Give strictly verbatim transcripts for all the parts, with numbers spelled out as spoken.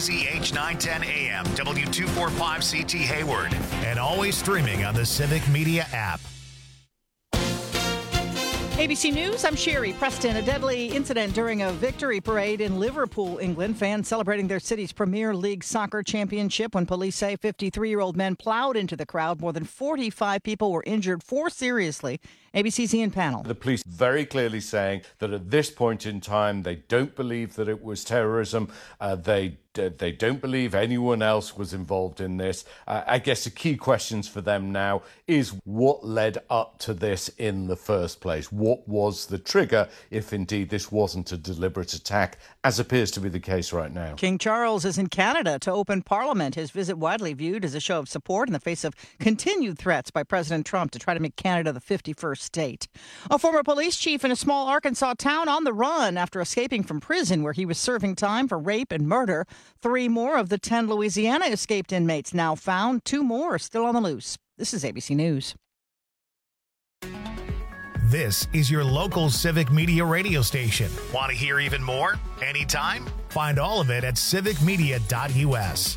Z H nine ten A M, W two forty-five C T Hayward, and always streaming on the Civic Media app. A B C News, I'm Sherry Preston. A deadly incident during a victory parade in Liverpool, England. Fans celebrating their city's Premier League soccer championship when police say fifty-three-year-old men plowed into the crowd. More than forty-five people were injured, four seriously. A B C's Ian Pannell. The police very clearly saying that at this point in time, they don't believe that it was terrorism. Uh, they uh, they don't believe anyone else was involved in this. Uh, I guess the key questions for them now is what led up to this in the first place? What was the trigger, if indeed this wasn't a deliberate attack, as appears to be the case right now? King Charles is in Canada to open Parliament. His visit widely viewed as a show of support in the face of continued threats by President Trump to try to make Canada the fifty-first state. A former police chief in a small Arkansas town on the run after escaping from prison where he was serving time for rape and murder. Three more of the ten Louisiana escaped inmates now found. Two more are still on the loose. This is A B C News. This is your local Civic Media radio station. Want to hear even more? Anytime? Find all of it at civic media dot u s.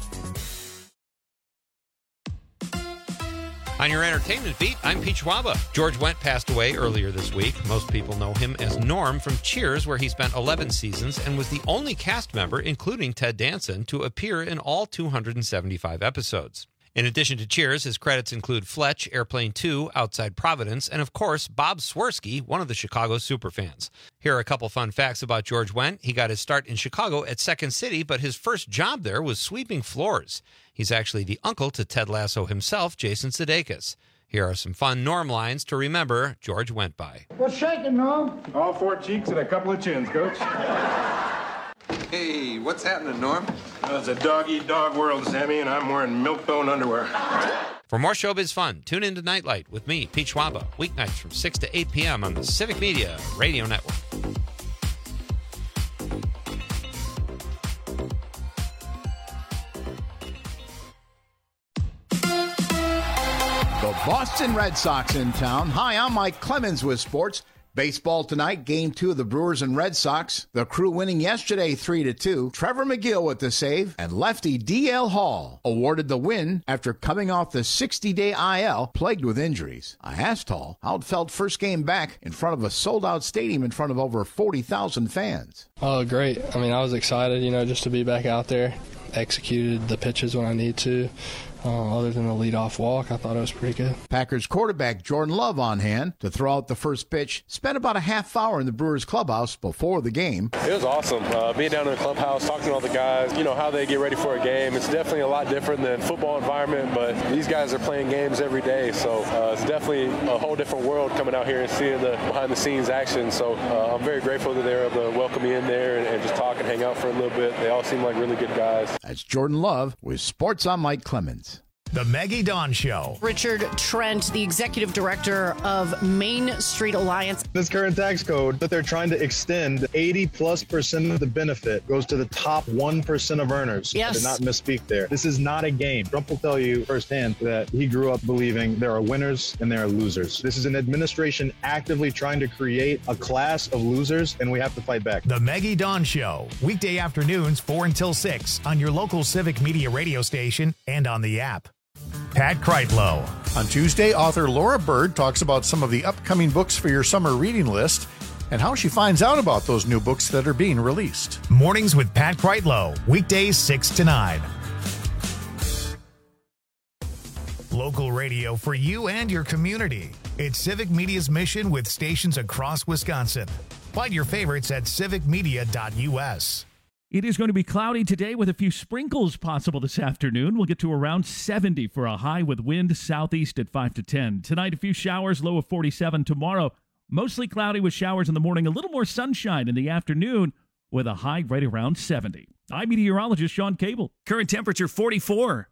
On your entertainment beat, I'm Pete Schwaba. George Wendt passed away earlier this week. Most people know him as Norm from Cheers, where he spent eleven seasons and was the only cast member, including Ted Danson, to appear in all two hundred seventy-five episodes. In addition to Cheers, his credits include Fletch, Airplane two, Outside Providence, and of course, Bob Swirsky, one of the Chicago superfans. Here are a couple fun facts about George Wendt. He got his start in Chicago at Second City, but his first job there was sweeping floors. He's actually the uncle to Ted Lasso himself, Jason Sudeikis. Here are some fun Norm lines to remember George Wendt by. What's shaking, Norm? All four cheeks and a couple of chins, Coach. Hey, what's happening, Norm? Well, it's a dog-eat-dog world, Sammy, and I'm wearing milk-bone underwear. For more showbiz fun, tune into Nightlight with me, Pete Schwaba, weeknights from six to eight p.m. on the Civic Media Radio Network. The Boston Red Sox in town. Hi, I'm Mike Clemens with sports. Baseball tonight, game two of the Brewers and Red Sox. The Crew winning yesterday three to two. Trevor McGill with the save, and lefty D L Hall awarded the win after coming off the sixty-day I L plagued with injuries. I asked Hall how it felt first game back in front of a sold-out stadium in front of over forty thousand fans. Oh, great. I mean, I was excited, you know, just to be back out there. Executed the pitches when I need to. Uh, other than the leadoff walk, I thought it was pretty good. Packers quarterback Jordan Love on hand to throw out the first pitch. Spent about a half hour in the Brewers clubhouse before the game. It was awesome. Uh, being down in the clubhouse, talking to all the guys, you know, how they get ready for a game. It's definitely a lot different than football environment, but these guys are playing games every day, so uh, it's definitely a whole different world coming out here and seeing the behind-the-scenes action. So uh, I'm very grateful that they were able to welcome me in there and, and just talk and hang out for a little bit. They all seem like really good guys. That's Jordan Love with Sports. I'm Mike Clemens. The Maggie Dawn Show. Richard Trent, the executive director of Main Street Alliance. This current tax code that they're trying to extend, eighty plus percent of the benefit goes to the top one percent of earners. Yes. I did not misspeak there. This is not a game. Trump will tell you firsthand that he grew up believing there are winners and there are losers. This is an administration actively trying to create a class of losers, and we have to fight back. The Maggie Dawn Show. Weekday afternoons, four until six on your local Civic Media radio station and on the app. Pat Kreitlow. On Tuesday, author Laura Bird talks about some of the upcoming books for your summer reading list and how she finds out about those new books that are being released. Mornings with Pat Kreitlow. Weekdays six to nine. Local radio for you and your community. It's Civic Media's mission with stations across Wisconsin. Find your favorites at civic media dot u s. It is going to be cloudy today with a few sprinkles possible this afternoon. We'll get to around seventy for a high with wind southeast at five to ten. Tonight, a few showers, low of forty-seven. Tomorrow, mostly cloudy with showers in the morning, a little more sunshine in the afternoon with a high right around seventy. I'm meteorologist Sean Cable. Current temperature forty-four.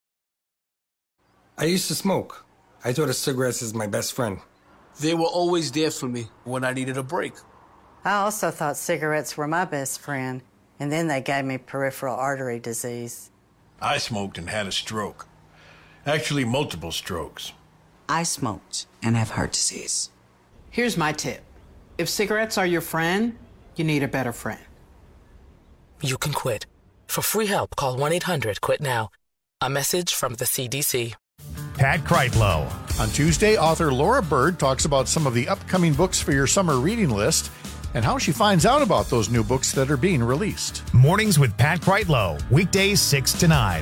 I used to smoke. I thought of cigarettes as my best friend. They were always there for me when I needed a break. I also thought cigarettes were my best friend. And then they gave me peripheral artery disease. I smoked and had a stroke. Actually, multiple strokes. I smoked and have heart disease. Here's my tip. If cigarettes are your friend, you need a better friend. You can quit. For free help, call one eight hundred quit now. A message from the C D C. Pat Kreitlow. On Tuesday, author Laura Bird talks about some of the upcoming books for your summer reading list and how she finds out about those new books that are being released. Mornings with Pat Kreitlow, weekdays six to nine.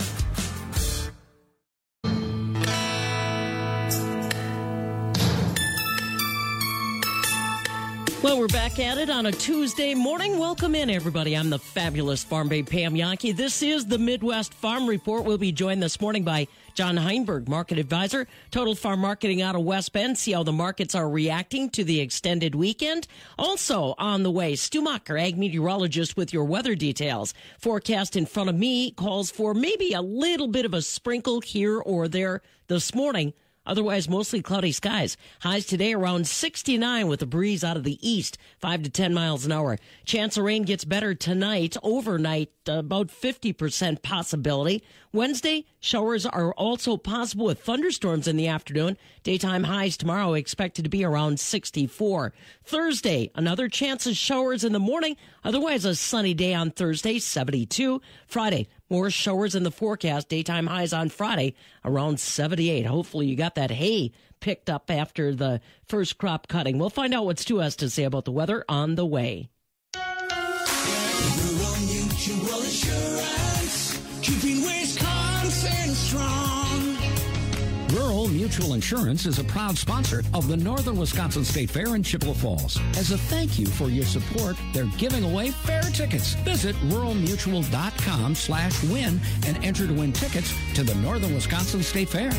Well, we're back at it on a Tuesday morning. Welcome in, everybody. I'm the fabulous Farm Babe Pam Yankee. This is the Midwest Farm Report. We'll be joined this morning by John Heinberg, Market Advisor, Total Farm Marketing out of West Bend. See how the markets are reacting to the extended weekend. Also on the way, Stu Macher, Ag Meteorologist, with your weather details. Forecast in front of me calls for maybe a little bit of a sprinkle here or there this morning. Otherwise, mostly cloudy skies. Highs today around sixty-nine with a breeze out of the east, five to ten miles an hour. Chance of rain gets better tonight. Overnight, about fifty percent possibility. Wednesday, showers are also possible with thunderstorms in the afternoon. Daytime highs tomorrow expected to be around sixty-four. Thursday, another chance of showers in the morning. Otherwise, a sunny day on Thursday, seventy-two. Friday, more showers in the forecast. Daytime highs on Friday around seventy-eight. Hopefully you got that hay picked up after the first crop cutting. We'll find out what Stu has to say about the weather on the way. Rural Mutual Insurance, keeping Wisconsin strong. Rural Mutual Insurance is a proud sponsor of the Northern Wisconsin State Fair in Chippewa Falls. As a thank you for your support, they're giving away fair tickets. Visit ruralmutual.com slash win and enter to win tickets to the Northern Wisconsin State Fair.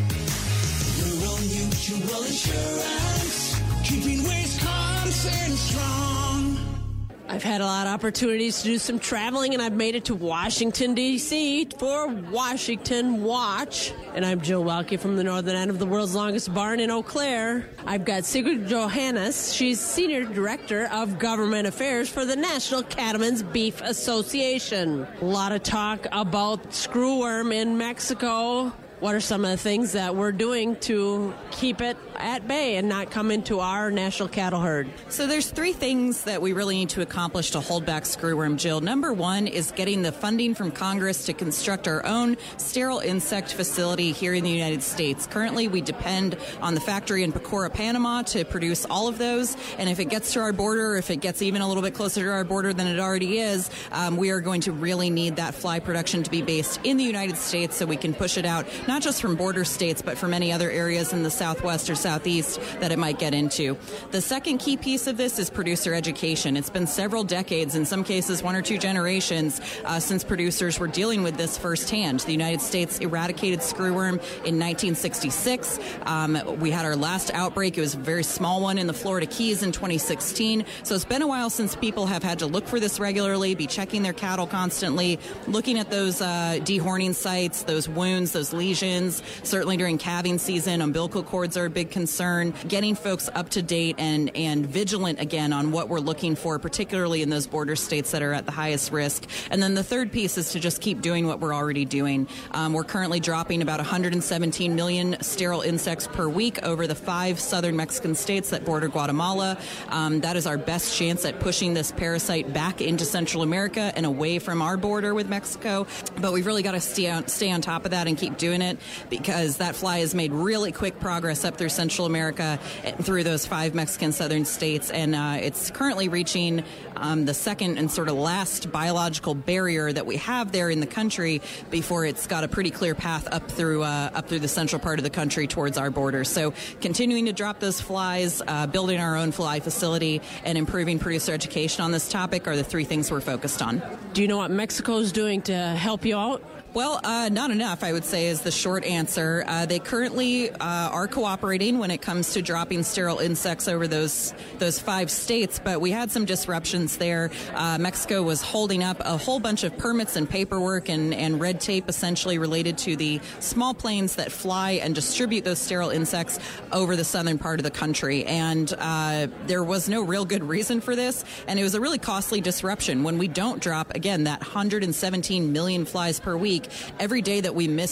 Rural Mutual Insurance, keeping Wisconsin strong. I've had a lot of opportunities to do some traveling, and I've made it to Washington, D C for Washington Watch. And I'm Jill Welke from the northern end of the world's longest barn in Eau Claire. I've got Sigrid Johannes. She's Senior Director of Government Affairs for the National Cattlemen's Beef Association. A lot of talk about screwworm in Mexico. What are some of the things that we're doing to keep it at bay and not come into our national cattle herd? So there's three things that we really need to accomplish to hold back screwworm, Jill. Number one is getting the funding from Congress to construct our own sterile insect facility here in the United States. Currently, we depend on the factory in Pecora, Panama to produce all of those. And if it gets to our border, if it gets even a little bit closer to our border than it already is, um, we are going to really need that fly production to be based in the United States so we can push it out, not just from border states, but from any other areas in the Southwest or Southeast that it might get into. The second key piece of this is producer education. It's been several decades, in some cases one or two generations, uh, since producers were dealing with this firsthand. The United States eradicated screwworm in nineteen sixty-six. Um, we had our last outbreak. It was a very small one in the Florida Keys in twenty sixteen. So it's been a while since people have had to look for this regularly, be checking their cattle constantly, looking at those uh, dehorning sites, those wounds, those lesions. Certainly during calving season, umbilical cords are a big concern. Getting folks up to date and, and vigilant again on what we're looking for, particularly in those border states that are at the highest risk. And then the third piece is to just keep doing what we're already doing. Um, we're currently dropping about one hundred seventeen million sterile insects per week over the five southern Mexican states that border Guatemala. Um, that is our best chance at pushing this parasite back into Central America and away from our border with Mexico. But we've really got to stay on, stay on top of that and keep doing it, because that fly has made really quick progress up through Central America and through those five Mexican southern states. And uh, it's currently reaching um, the second and sort of last biological barrier that we have there in the country before it's got a pretty clear path up through uh, up through the central part of the country towards our borders. So continuing to drop those flies, uh, building our own fly facility, and improving producer education on this topic are the three things we're focused on. Do you know what Mexico's doing to help you out? Well, uh, not enough, I would say, is the short answer. Uh, they currently uh, are cooperating when it comes to dropping sterile insects over those those five states, but we had some disruptions there. Uh, Mexico was holding up a whole bunch of permits and paperwork and, and red tape essentially related to the small planes that fly and distribute those sterile insects over the southern part of the country. And uh, there was no real good reason for this, and it was a really costly disruption. When we don't drop, again, that one hundred seventeen million flies per week, every day that we miss that target,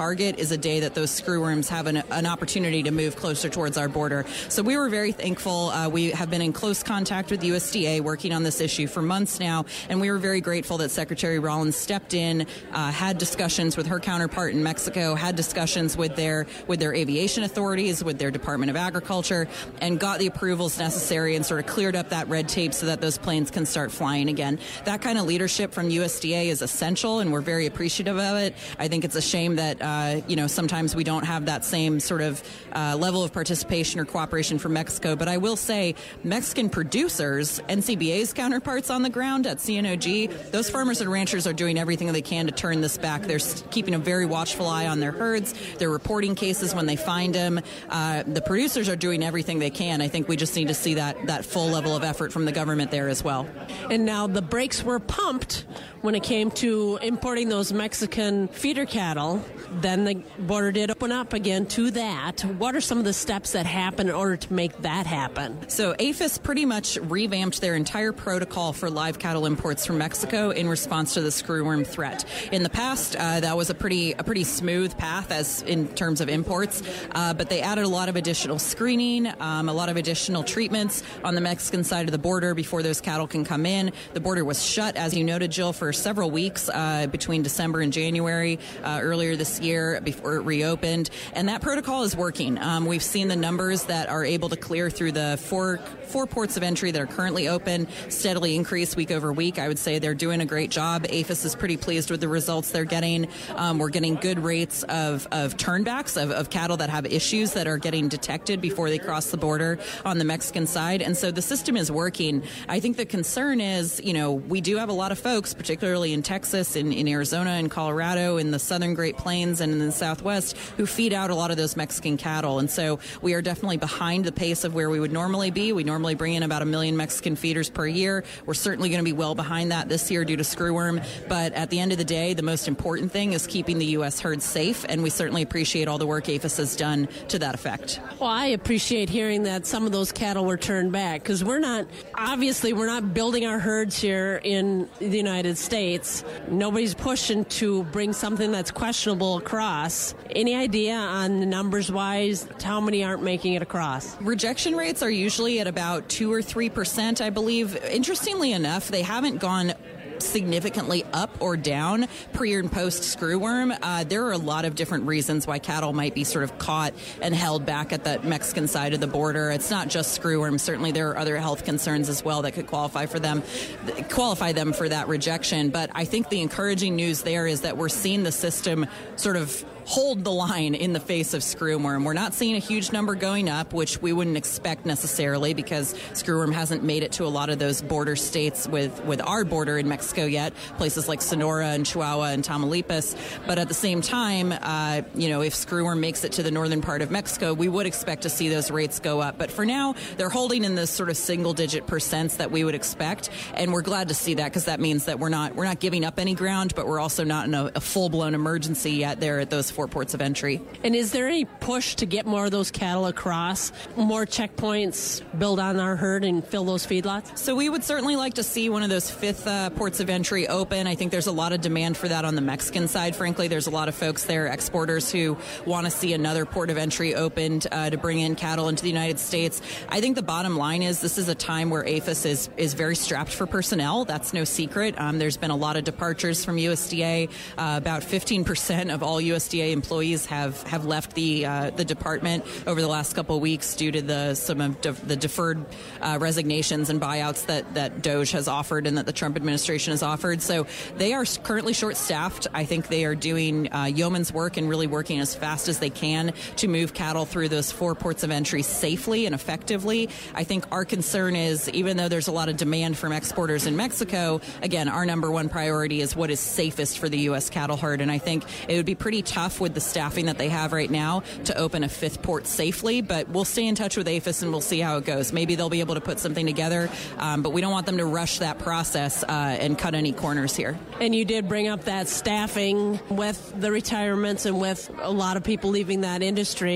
target is a day that those screwworms have an, an opportunity to move closer towards our border. So we were very thankful. Uh, we have been in close contact with U S D A working on this issue for months now, and we were very grateful that Secretary Rollins stepped in, uh, had discussions with her counterpart in Mexico, had discussions with their with their aviation authorities, with their Department of Agriculture, and got the approvals necessary and sort of cleared up that red tape so that those planes can start flying again. That kind of leadership from U S D A is essential, and we're very appreciative of it. I think it's a shame that uh, you know sometimes we don't have that same sort of uh, level of participation or cooperation from Mexico. But I will say, Mexican producers, N C B A's counterparts on the ground at C N O G, those farmers and ranchers are doing everything they can to turn this back. They're keeping a very watchful eye on their herds. They're reporting cases when they find them. Uh, the producers are doing everything they can. I think we just need to see that that full level of effort from the government there as well. And now the brakes were pumped when it came to importing those Mexican feeder cattle. Then the border did open up again to that. What are some of the steps that happen in order to make that happen? So APHIS pretty much revamped their entire protocol for live cattle imports from Mexico in response to the screwworm threat. In the past, uh, that was a pretty a pretty smooth path as in terms of imports, uh, but they added a lot of additional screening, um, a lot of additional treatments on the Mexican side of the border before those cattle can come in. The border was shut, as you noted, Jill, for several weeks uh, between December and January uh, earlier this year before it reopened, and that protocol is working. Um, we've seen the numbers that are able to clear through the four four ports of entry that are currently open steadily increase week over week. I would say they're doing a great job. APHIS is pretty pleased with the results they're getting. Um, we're getting good rates of, of turnbacks of, of cattle that have issues that are getting detected before they cross the border on the Mexican side, and so the system is working. I think the concern is, you know, we do have a lot of folks, particularly in Texas, in, in Arizona, in Colorado, in the southern Great Plains, and in the Southwest, who feed out a lot of those Mexican cattle, and so we are definitely behind the pace of where we would normally be. We normally bring in about a million Mexican feeders per year. We're certainly going to be well behind that this year due to screwworm, but at the end of the day, the most important thing is keeping the U S herd safe, and we certainly appreciate all the work APHIS has done to that effect. Well, I appreciate hearing that some of those cattle were turned back, because we're not, obviously, we're not building our herds here in the United States. Nobody's pushing to bring something that's questionable across. Any idea on the numbers-wise how many aren't making it across? Rejection rates are usually at about two or three percent, I believe. Interestingly enough, they haven't gone significantly up or down pre and post screwworm. Uh, there are a lot of different reasons why cattle might be sort of caught and held back at the Mexican side of the border. It's not just screwworm. Certainly there are other health concerns as well that could qualify for them, qualify them for that rejection. But I think the encouraging news there is that we're seeing the system sort of hold the line in the face of screwworm. We're not seeing a huge number going up, which we wouldn't expect necessarily because screwworm hasn't made it to a lot of those border states with, with our border in Mexico yet, places like Sonora and Chihuahua and Tamaulipas. But at the same time, uh, you know, if screwworm makes it to the northern part of Mexico, we would expect to see those rates go up. But for now, they're holding in this sort of single-digit percents that we would expect, and we're glad to see that because that means that we're not we're not giving up any ground, but we're also not in a, a full-blown emergency yet there at those four ports of entry. And is there any push to get more of those cattle across, more checkpoints, build on our herd and fill those feedlots? So we would certainly like to see one of those fifth uh, ports of entry open. I think there's a lot of demand for that on the Mexican side. Frankly, there's a lot of folks there, exporters, who want to see another port of entry opened uh, to bring in cattle into the United States. I think the bottom line is this is a time where APHIS is, is very strapped for personnel. That's no secret. Um, there's been a lot of departures from U S D A. Uh, about fifteen percent of all U S D A employees have, have left the uh, the department over the last couple of weeks due to the some of de- the deferred uh, resignations and buyouts that, that DOGE has offered and that the Trump administration has offered. So they are currently short-staffed. I think they are doing uh, yeoman's work and really working as fast as they can to move cattle through those four ports of entry safely and effectively. I think our concern is, even though there's a lot of demand from exporters in Mexico, again, our number one priority is what is safest for the U S cattle herd. And I think it would be pretty tough with the staffing that they have right now to open a fifth port safely, but we'll stay in touch with APHIS and we'll see how it goes. Maybe they'll be able to put something together, um, but we don't want them to rush that process uh, and cut any corners here. And you did bring up that staffing with the retirements and with a lot of people leaving that industry.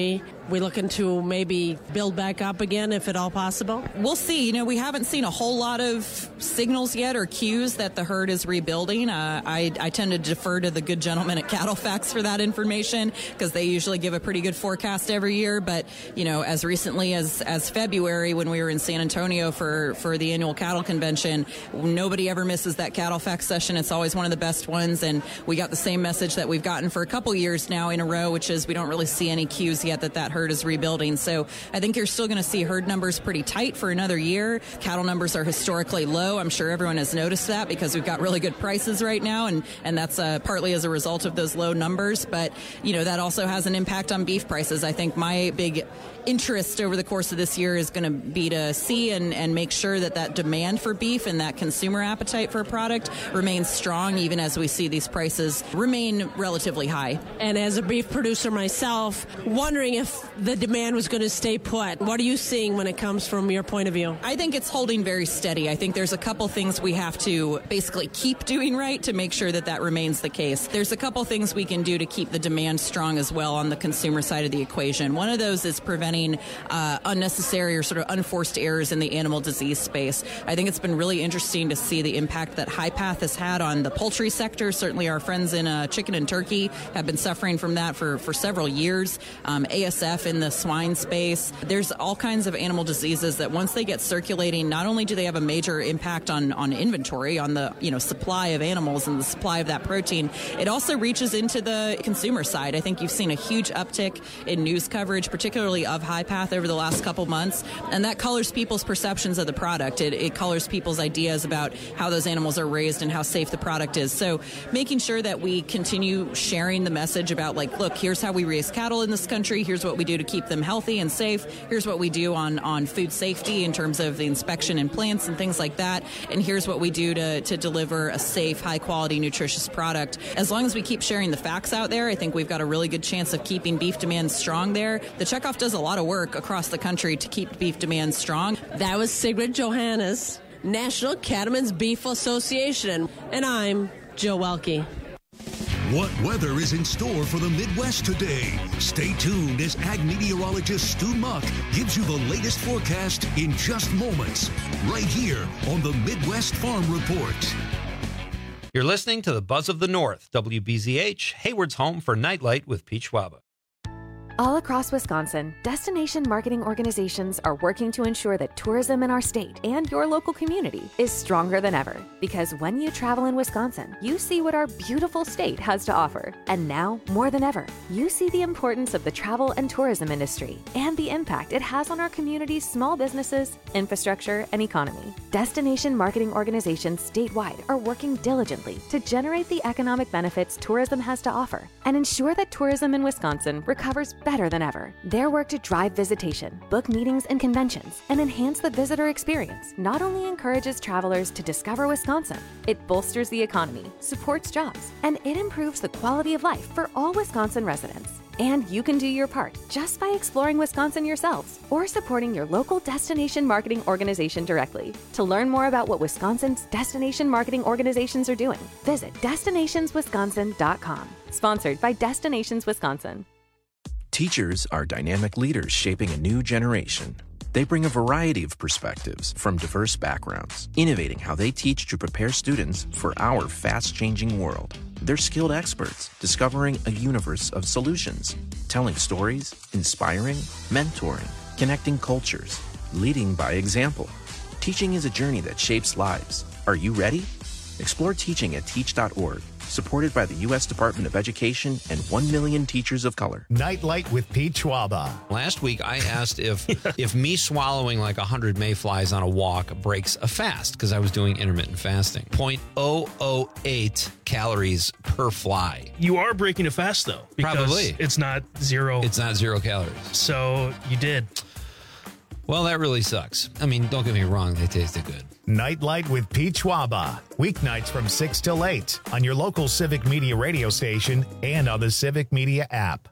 we looking to maybe build back up again, if at all possible? We'll see. You know, we haven't seen a whole lot of signals yet or cues that the herd is rebuilding. Uh, I, I tend to defer to the good gentlemen at CattleFax for that information because they usually give a pretty good forecast every year. But, you know, as recently as, as February when we were in San Antonio for, for the annual cattle convention, nobody ever misses that CattleFax session. It's always one of the best ones. And we got the same message that we've gotten for a couple years now in a row, which is we don't really see any cues yet that that herd is rebuilding. So I think you're still going to see herd numbers pretty tight for another year. Cattle numbers are historically low. I'm sure everyone has noticed that because we've got really good prices right now, and, and that's uh, partly as a result of those low numbers. But, you know, that also has an impact on beef prices. I think my big interest over the course of this year is going to be to see and, and make sure that that demand for beef and that consumer appetite for a product remains strong, even as we see these prices remain relatively high. And as a beef producer myself, wondering if the demand was going to stay put. What are you seeing when it comes from your point of view? I think it's holding very steady. I think there's a couple things we have to basically keep doing right to make sure that that remains the case. There's a couple things we can do to keep the demand strong as well on the consumer side of the equation. One of those is preventing Uh, unnecessary or sort of unforced errors in the animal disease space. I think it's been really interesting to see the impact that High-Path has had on the poultry sector. Certainly our friends in uh, chicken and turkey have been suffering from that for, for several years. Um, A S F in the swine space. There's all kinds of animal diseases that once they get circulating, not only do they have a major impact on, on inventory, on the you know supply of animals and the supply of that protein, it also reaches into the consumer side. I think you've seen a huge uptick in news coverage, particularly of High-Path over the last couple months, and that colors people's perceptions of the product. It, it colors people's ideas about how those animals are raised and how safe the product is. So making sure that we continue sharing the message about, like, look, here's how we raise cattle in this country, here's what we do to keep them healthy and safe, here's what we do on, on food safety in terms of the inspection in plants and things like that, and here's what we do to, to deliver a safe, high-quality, nutritious product. As long as we keep sharing the facts out there, I think we've got a really good chance of keeping beef demand strong there. The checkoff does a lot of work across the country to keep beef demand strong. That was Sigrid Johannes, National Cattlemen's Beef Association, and I'm Joe Welke. What weather is in store for the Midwest today? Stay tuned as ag meteorologist Stu Muck gives you the latest forecast in just moments, right here on the Midwest Farm Report. You're listening to the Buzz of the North, W B Z H, Hayward's home for Nightlight with Pete Schwaba. All across Wisconsin, destination marketing organizations are working to ensure that tourism in our state and your local community is stronger than ever. Because when you travel in Wisconsin, you see what our beautiful state has to offer. And now, more than ever, you see the importance of the travel and tourism industry and the impact it has on our community's small businesses, infrastructure, and economy. Destination marketing organizations statewide are working diligently to generate the economic benefits tourism has to offer and ensure that tourism in Wisconsin recovers better than ever. Their work to drive visitation, book meetings and conventions, and enhance the visitor experience not only encourages travelers to discover Wisconsin, it bolsters the economy, supports jobs, and it improves the quality of life for all Wisconsin residents. And you can do your part just by exploring Wisconsin yourselves or supporting your local destination marketing organization directly. To learn more about what Wisconsin's destination marketing organizations are doing, visit destinations wisconsin dot com. Sponsored by Destinations Wisconsin. Teachers are dynamic leaders shaping a new generation. They bring a variety of perspectives from diverse backgrounds, innovating how they teach to prepare students for our fast-changing world. They're skilled experts, discovering a universe of solutions, telling stories, inspiring, mentoring, connecting cultures, leading by example. Teaching is a journey that shapes lives. Are you ready? Explore teaching at teach dot org. Supported by the U S Department of Education and one million teachers of color. Nightlight with Pete Schwaba. Last week, I asked if if me swallowing like one hundred mayflies on a walk breaks a fast, because I was doing intermittent fasting. zero point zero zero eight calories per fly. You are breaking a fast, though. Because Probably. It's not zero. It's not zero calories. So you did. Well, that really sucks. I mean, don't get me wrong. They tasted good. Nightlight with Pete Schwaba. Weeknights from six till eight on your local Civic Media radio station and on the Civic Media app.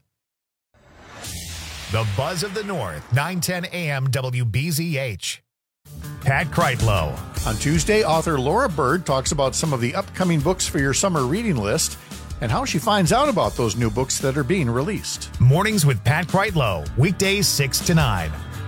The Buzz of the North, nine ten a.m. W B Z H. Pat Kreitlow. On Tuesday, author Laura Bird talks about some of the upcoming books for your summer reading list and how she finds out about those new books that are being released. Mornings with Pat Kreitlow, weekdays six to nine.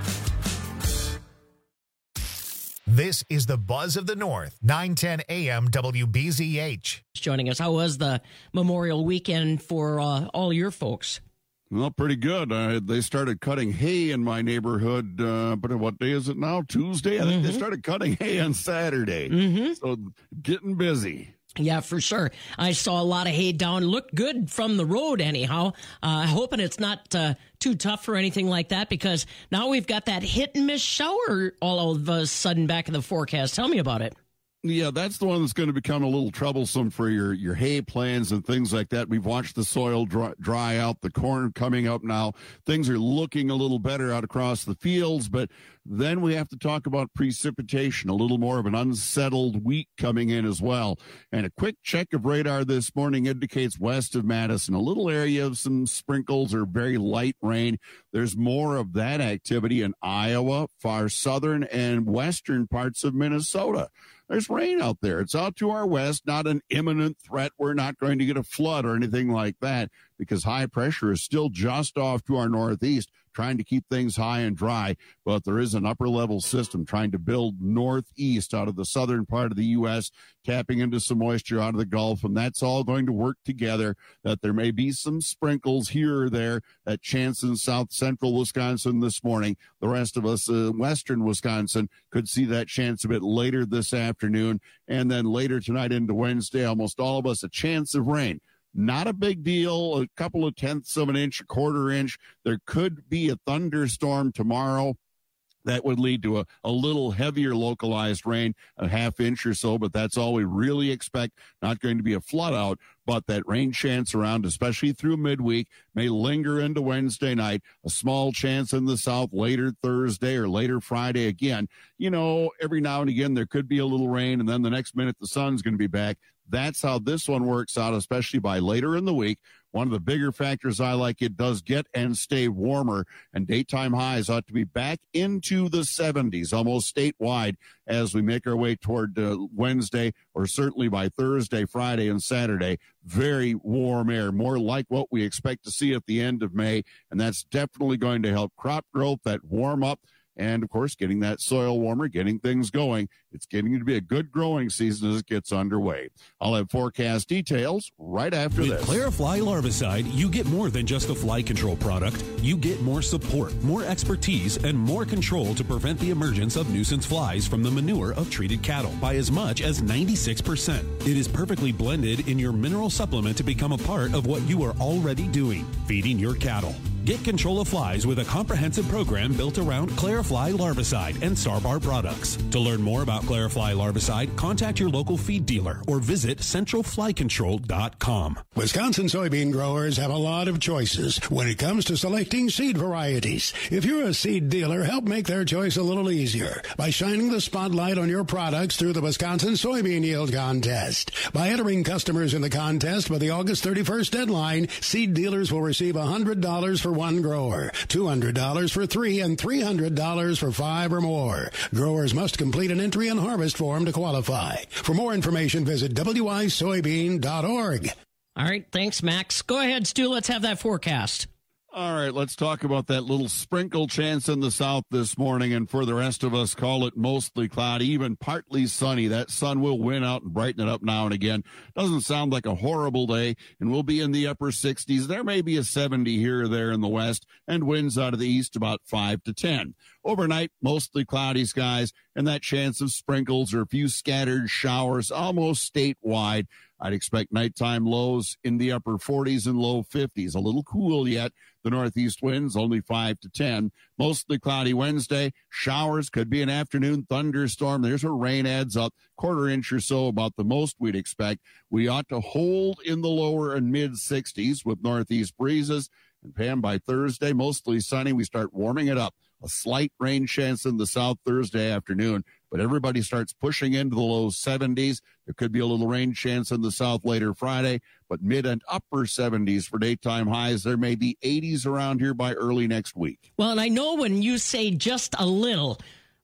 This is the Buzz of the North, nine ten A M W B Z H. Joining us, how was the Memorial Weekend for uh, all your folks? Well, pretty good. Uh, they started cutting hay in my neighborhood, uh, but what day is it now? Tuesday? I think mm-hmm. they started cutting hay on Saturday. Mm-hmm. So getting busy. Yeah, for sure. I saw a lot of hay down. Looked good from the road anyhow. Uh, hoping it's not uh, too tough or anything like that, because now we've got that hit and miss shower all of a sudden back in the forecast. Tell me about it. Yeah, that's the one that's going to become a little troublesome for your, your hay plants and things like that. We've watched the soil dry, dry out, the corn coming up now. Things are looking a little better out across the fields, but then we have to talk about precipitation, a little more of an unsettled week coming in as well. And a quick check of radar this morning indicates west of Madison, a little area of some sprinkles or very light rain. There's more of that activity in Iowa, far southern and western parts of Minnesota. There's rain out there. It's out to our west, not an imminent threat. We're not going to get a flood or anything like that because high pressure is still just off to our northeast, trying to keep things high and dry. But there is an upper level system trying to build northeast out of the southern part of the U S, tapping into some moisture out of the Gulf. And that's all going to work together, that there may be some sprinkles here or there, that chance in south central Wisconsin this morning. The rest of us, uh, western Wisconsin, could see that chance a bit later this afternoon. And then later tonight into Wednesday, almost all of us, a chance of rain. Not a big deal, a couple of tenths of an inch, a quarter inch. There could be a thunderstorm tomorrow that would lead to a, a little heavier localized rain, a half inch or so, but that's all we really expect. Not going to be a flood out, but that rain chance around, especially through midweek, may linger into Wednesday night. A small chance in the south later Thursday or later Friday again. You know, every now and again there could be a little rain, and then the next minute the sun's going to be back. That's how this one works out, especially by later in the week. One of the bigger factors I like, it does get and stay warmer, and daytime highs ought to be back into the seventies, almost statewide, as we make our way toward uh, Wednesday, or certainly by Thursday, Friday, and Saturday. Very warm air, more like what we expect to see at the end of May, and that's definitely going to help crop growth, that warm up. And, of course, getting that soil warmer, getting things going. It's getting to be a good growing season as it gets underway. I'll have forecast details right after With this. Clarifly Larvicide, you get more than just a fly control product. You get more support, more expertise, and more control to prevent the emergence of nuisance flies from the manure of treated cattle by as much as ninety-six percent. It is perfectly blended in your mineral supplement to become a part of what you are already doing, feeding your cattle. Get control of flies with a comprehensive program built around Clarifly Larvicide and Starbar products. To learn more about Clarifly Larvicide, contact your local feed dealer or visit central fly control dot com. Wisconsin soybean growers have a lot of choices when it comes to selecting seed varieties. If you're a seed dealer, help make their choice a little easier by shining the spotlight on your products through the Wisconsin Soybean Yield Contest. By entering customers in the contest by the August thirty-first deadline, seed dealers will receive one hundred dollars for one grower, two hundred dollars for three, and three hundred dollars for five or more. Growers must complete an entry and harvest form to qualify. For more information, visit w i soybean dot org. All right, thanks, Max. Go ahead, Stu. Let's have that forecast. All right, let's talk about that little sprinkle chance in the south this morning, and for the rest of us, call it mostly cloudy, even partly sunny. That sun will win out and brighten it up now and again. Doesn't sound like a horrible day, and we'll be in the upper sixties. There may be a seventy here or there in the west, and winds out of the east about five to ten. Overnight, mostly cloudy skies, and that chance of sprinkles or a few scattered showers almost statewide. I'd expect nighttime lows in the upper forties and low fifties. A little cool yet. The northeast winds only five to ten. Mostly cloudy Wednesday. Showers, could be an afternoon thunderstorm. There's where rain adds up. Quarter inch or so, about the most we'd expect. We ought to hold in the lower and mid sixties with northeast breezes. And Pam, by Thursday, mostly sunny. We start warming it up. A slight rain chance in the south Thursday afternoon, but everybody starts pushing into the low seventies. There could be a little rain chance in the south later Friday, but mid and upper seventies for daytime highs. There may be eighties around here by early next week. Well, and I know when you say just a little,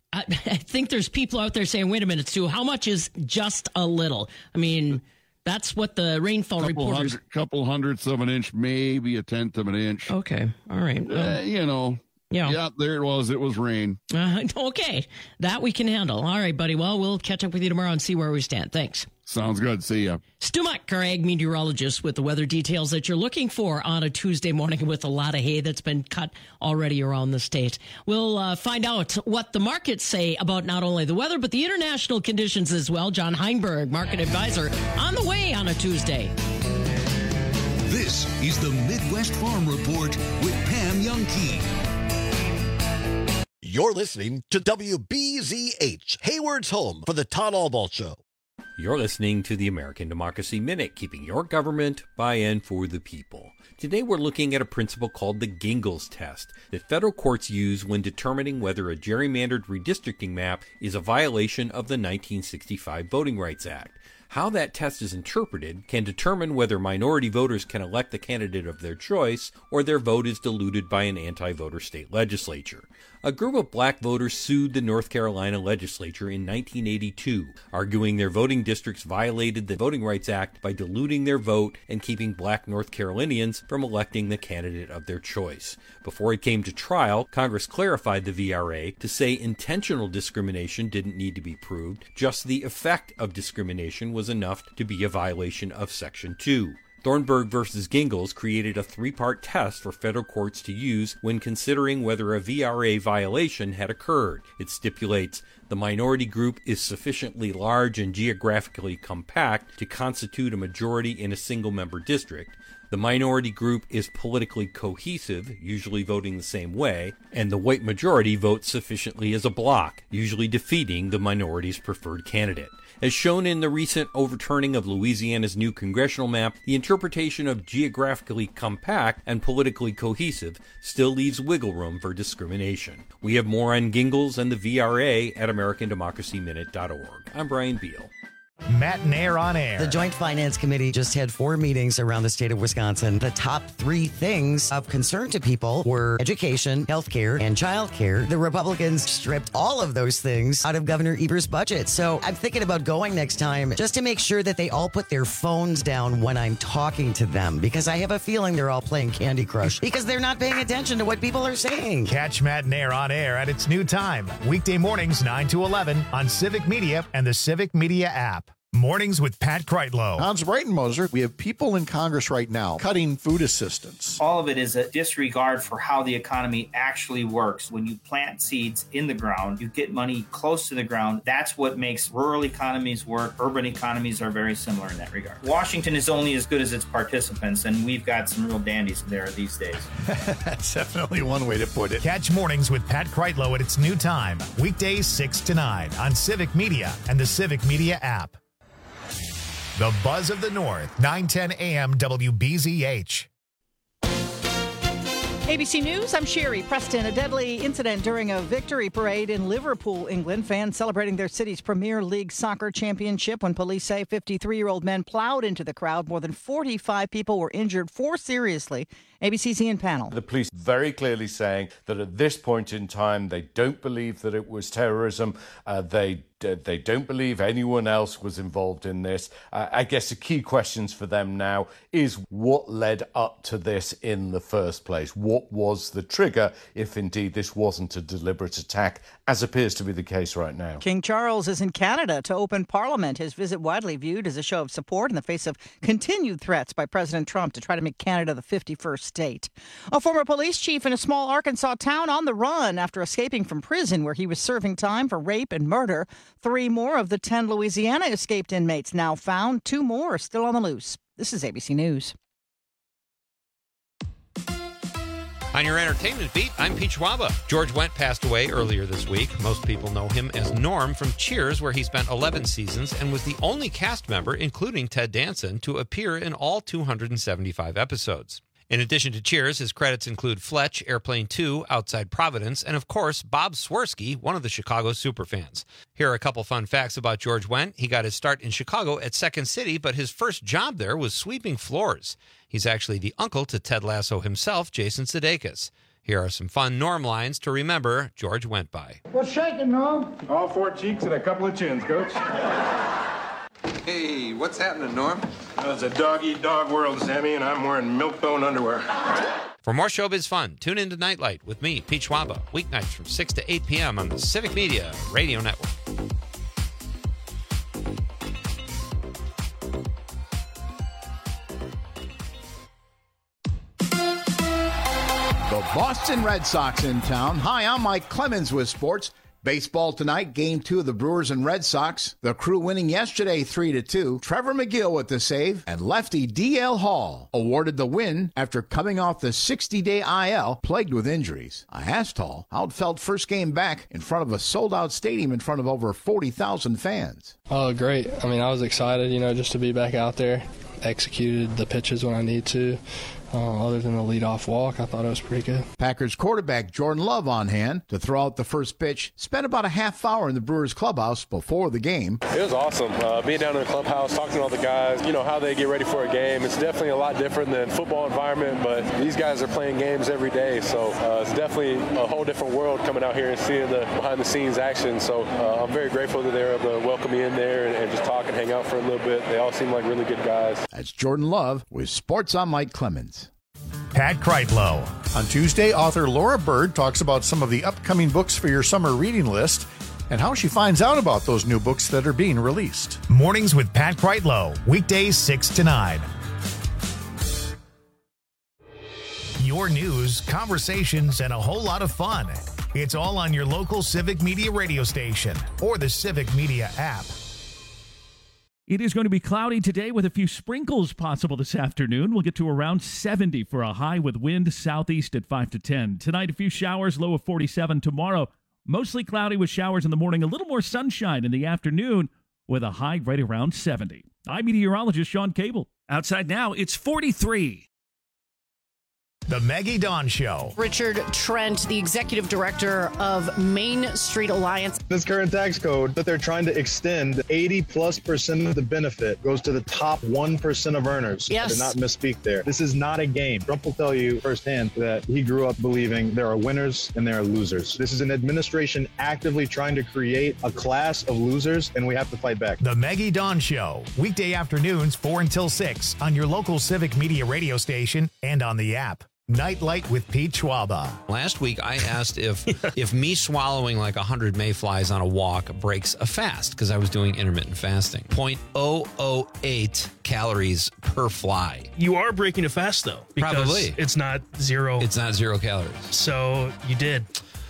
I, I think there's people out there saying, wait a minute, Stu, how much is just a little? I mean, that's what the rainfall couple reporters... Hundred, couple hundredths of an inch, maybe a tenth of an inch. Okay, all right. Well, uh, you know, yeah. yeah, there it was. It was rain. Uh, okay, that we can handle. All right, buddy. Well, we'll catch up with you tomorrow and see where we stand. Thanks. Sounds good. See ya. Stu Muck, our ag meteorologist, with the weather details that you're looking for on a Tuesday morning with a lot of hay that's been cut already around the state. We'll uh, find out what the markets say about not only the weather, but the international conditions as well. John Heinberg, market advisor, on the way on a Tuesday. This is the Midwest Farm Report with Pam Youngkey. You're listening to W B Z H, Hayward's home for the Todd Albaugh Show. You're listening to the American Democracy Minute, keeping your government by and for the people. Today we're looking at a principle called the Gingles test that federal courts use when determining whether a gerrymandered redistricting map is a violation of the nineteen sixty-five Voting Rights Act. How that test is interpreted can determine whether minority voters can elect the candidate of their choice or their vote is diluted by an anti-voter state legislature. A group of black voters sued the North Carolina legislature in nineteen eighty-two, arguing their voting districts violated the Voting Rights Act by diluting their vote and keeping black North Carolinians from electing the candidate of their choice. Before it came to trial, Congress clarified the V R A to say intentional discrimination didn't need to be proved, just the effect of discrimination was enough to be a violation of Section two. Thornburg versus Gingles created a three-part test for federal courts to use when considering whether a V R A violation had occurred. It stipulates the minority group is sufficiently large and geographically compact to constitute a majority in a single-member district. The minority group is politically cohesive, usually voting the same way, and the white majority votes sufficiently as a bloc, usually defeating the minority's preferred candidate. As shown in the recent overturning of Louisiana's new congressional map, the interpretation of geographically compact and politically cohesive still leaves wiggle room for discrimination. We have more on Gingles and the V R A at American Democracy Minute dot org. I'm Brian Beal. Matt Nair on air. The Joint Finance Committee just had four meetings around the state of Wisconsin. The top three things of concern to people were education, healthcare, and childcare. The Republicans stripped all of those things out of Governor Eber's budget. So I'm thinking about going next time just to make sure that they all put their phones down when I'm talking to them, because I have a feeling they're all playing Candy Crush because they're not paying attention to what people are saying. Catch Matt Nair on air at its new time, weekday mornings nine to eleven on Civic Media and the Civic Media app. Mornings with Pat Kreitlow. Hans Breitenmoser, we have people in Congress right now cutting food assistance. All of it is a disregard for how the economy actually works. When you plant seeds in the ground, you get money close to the ground. That's what makes rural economies work. Urban economies are very similar in that regard. Washington is only as good as its participants, and we've got some real dandies there these days. That's definitely one way to put it. Catch Mornings with Pat Kreitlow at its new time, weekdays six to nine on Civic Media and the Civic Media app. The Buzz of the North, nine ten a.m. W B Z H. A B C News, I'm Sherry Preston. A deadly incident during a victory parade in Liverpool, England. Fans celebrating their city's Premier League soccer championship when police say fifty-three-year-old men plowed into the crowd. More than forty-five people were injured, four seriously. A B C's Ian Pannell. The police very clearly saying that at this point in time, they don't believe that it was terrorism. Uh, they They don't believe anyone else was involved in this. Uh, I guess the key questions for them now is what led up to this in the first place? What was the trigger, if indeed this wasn't a deliberate attack, as appears to be the case right now? King Charles is in Canada to open Parliament. His visit widely viewed as a show of support in the face of continued threats by President Trump to try to make Canada the fifty-first state. A former police chief in a small Arkansas town on the run after escaping from prison where he was serving time for rape and murder. Three more of the ten Louisiana escaped inmates now found. Two more are still on the loose. This is A B C News. On your entertainment beat, I'm Peach Waba. George Wendt passed away earlier this week. Most people know him as Norm from Cheers, where he spent eleven seasons and was the only cast member, including Ted Danson, to appear in all two hundred seventy-five episodes. In addition to Cheers, his credits include Fletch, Airplane two, Outside Providence, and of course, Bob Swirsky, one of the Chicago superfans. Here are a couple fun facts about George Wendt. He got his start in Chicago at Second City, but his first job there was sweeping floors. He's actually the uncle to Ted Lasso himself, Jason Sudeikis. Here are some fun Norm lines to remember George went by. What's shaking, Norm? All four cheeks and a couple of chins, Coach. Hey, what's happening, Norm? Well, it's a dog-eat-dog world, Sammy, and I'm wearing milk-bone underwear. For more showbiz fun, tune into Nightlight with me, Pete Schwaba, weeknights from six to eight p.m. on the Civic Media Radio Network. The Boston Red Sox in town. Hi, I'm Mike Clemens with sports. Baseball tonight, game two of the Brewers and Red Sox. The Crew winning yesterday three to two. Trevor McGill with the save, and lefty D L Hall awarded the win after coming off the sixty-day I L plagued with injuries. I asked Hall how it felt first game back in front of a sold-out stadium in front of over forty thousand fans. Oh, great. I mean, I was excited, you know, just to be back out there. Executed the pitches when I need to. Uh, other than the leadoff walk, I thought it was pretty good. Packers quarterback Jordan Love on hand to throw out the first pitch. Spent about a half hour in the Brewers clubhouse before the game. It was awesome. Uh, being down in the clubhouse, talking to all the guys, you know, how they get ready for a game. It's definitely a lot different than football environment, but these guys are playing games every day. So uh, it's definitely a whole different world coming out here and seeing the behind-the-scenes action. So uh, I'm very grateful that they were able to welcome me in there and, and just talk and hang out for a little bit. They all seem like really good guys. That's Jordan Love with Sports on Mike Clemens. Pat Kreitlow. On Tuesday, author Laura Bird talks about some of the upcoming books for your summer reading list and how she finds out about those new books that are being released. Mornings with Pat Kreitlow, weekdays six to nine. Your news, conversations, and a whole lot of fun. It's all on your local Civic Media radio station or the Civic Media app. It is going to be cloudy today with a few sprinkles possible this afternoon. We'll get to around seventy for a high with wind southeast at five to ten. Tonight, a few showers, low of forty-seven. Tomorrow, mostly cloudy with showers in the morning, a little more sunshine in the afternoon with a high right around seventy. I'm meteorologist Sean Cable. Outside now, it's forty-three. The Maggie Dawn Show. Richard Trent, the executive director of Main Street Alliance. This current tax code that they're trying to extend, eighty plus percent of the benefit goes to the top one percent of earners. Yes. I did not misspeak there. This is not a game. Trump will tell you firsthand that he grew up believing there are winners and there are losers. This is an administration actively trying to create a class of losers, and we have to fight back. The Maggie Dawn Show. Weekday afternoons, four until six on your local Civic Media radio station and on the app. Nightlight with Pete Schwaba. Last week, I asked if if me swallowing like one hundred mayflies on a walk breaks a fast, because I was doing intermittent fasting. zero point zero zero eight calories per fly. You are breaking a fast, though. Because Probably. It's not zero. It's not zero calories. So you did.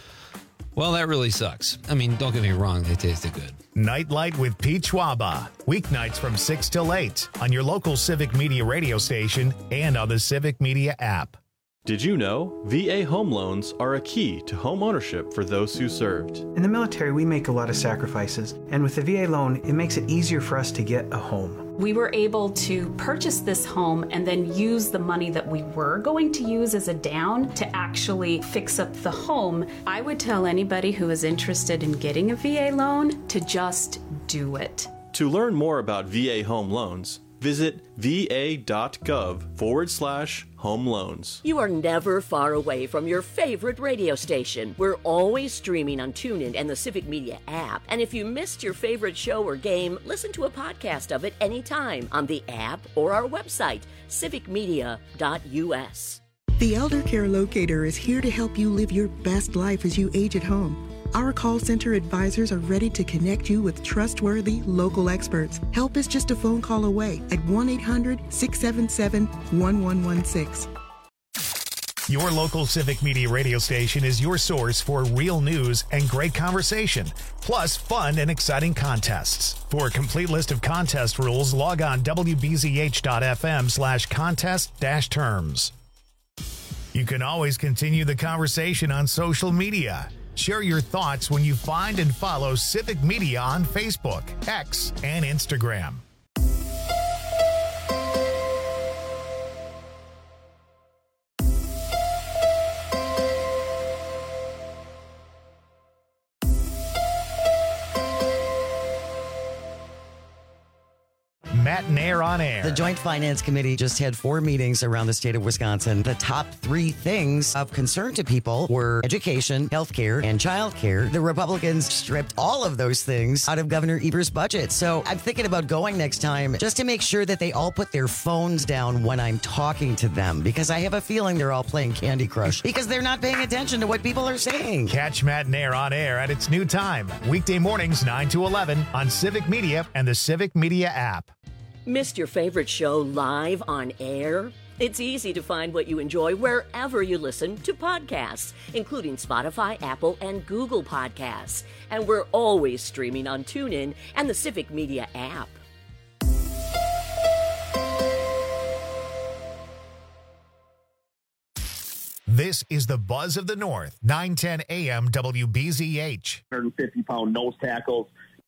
Well, that really sucks. I mean, don't get me wrong. They tasted good. Nightlight with Pete Schwaba. Weeknights from six till eight on your local Civic Media radio station and on the Civic Media app. Did you know V A home loans are a key to home ownership for those who served? In the military, we make a lot of sacrifices, and with the V A loan, it makes it easier for us to get a home. We were able to purchase this home and then use the money that we were going to use as a down to actually fix up the home. I would tell anybody who is interested in getting a V A loan to just do it. To learn more about V A home loans, visit va.gov forward slash home loans. You are never far away from your favorite radio station. We're always streaming on TuneIn and the Civic Media app. And if you missed your favorite show or game, listen to a podcast of it anytime on the app or our website, civic media dot u s. The Elder Care Locator is here to help you live your best life as you age at home. Our call center advisors are ready to connect you with trustworthy local experts. Help is just a phone call away at one eight hundred six seven seven one one one six. Your local Civic Media radio station is your source for real news and great conversation, plus fun and exciting contests. For a complete list of contest rules, log on w b z h dot f m slash contest dash terms. You can always continue the conversation on social media. Share your thoughts when you find and follow Civic Media on Facebook, X, and Instagram. Matt and Air on Air. The Joint Finance Committee just had four meetings around the state of Wisconsin. The top three things of concern to people were education, health care, and child care. The Republicans stripped all of those things out of Governor Evers' budget. So I'm thinking about going next time just to make sure that they all put their phones down when I'm talking to them, because I have a feeling they're all playing Candy Crush because they're not paying attention to what people are saying. Catch Matt and Air on Air at its new time, weekday mornings nine to eleven on Civic Media and the Civic Media app. Missed your favorite show live on air? It's easy to find what you enjoy wherever you listen to podcasts, including Spotify, Apple, and Google Podcasts. And we're always streaming on TuneIn and the Civic Media app. This is the Buzz of the North, nine ten A M W B Z H. one hundred fifty pound nose tackles.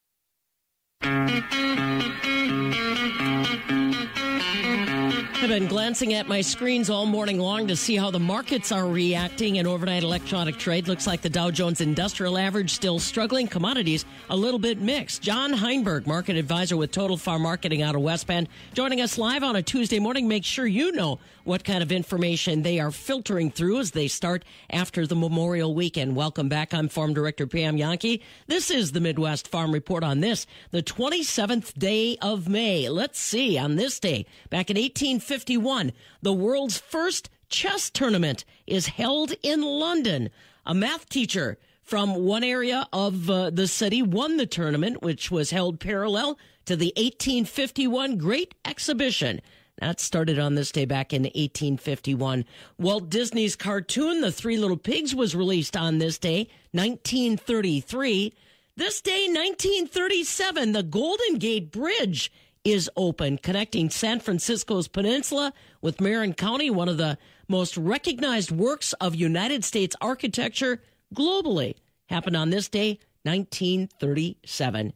I've been glancing at my screens all morning long to see how the markets are reacting in overnight electronic trade. Looks like the Dow Jones Industrial Average still struggling. Commodities a little bit mixed. John Heinberg, market advisor with Total Farm Marketing out of West Bend, joining us live on a Tuesday morning. Make sure you know what kind of information they are filtering through as they start after the Memorial Weekend. Welcome back. I'm Farm Director Pam Yankee. This is the Midwest Farm Report on this, the twenty-seventh day of May. Let's see, on this day, back in eighteen fifty-one, the world's first chess tournament is held in London. A math teacher from one area of uh, the city won the tournament, which was held parallel to the eighteen fifty-one Great Exhibition. That started on this day back in eighteen fifty-one. Walt Disney's cartoon, The Three Little Pigs, was released on this day, nineteen thirty-three. This day, nineteen thirty-seven, the Golden Gate Bridge is open, connecting San Francisco's peninsula with Marin County, one of the most recognized works of United States architecture globally. Happened on this day, nineteen thirty-seven.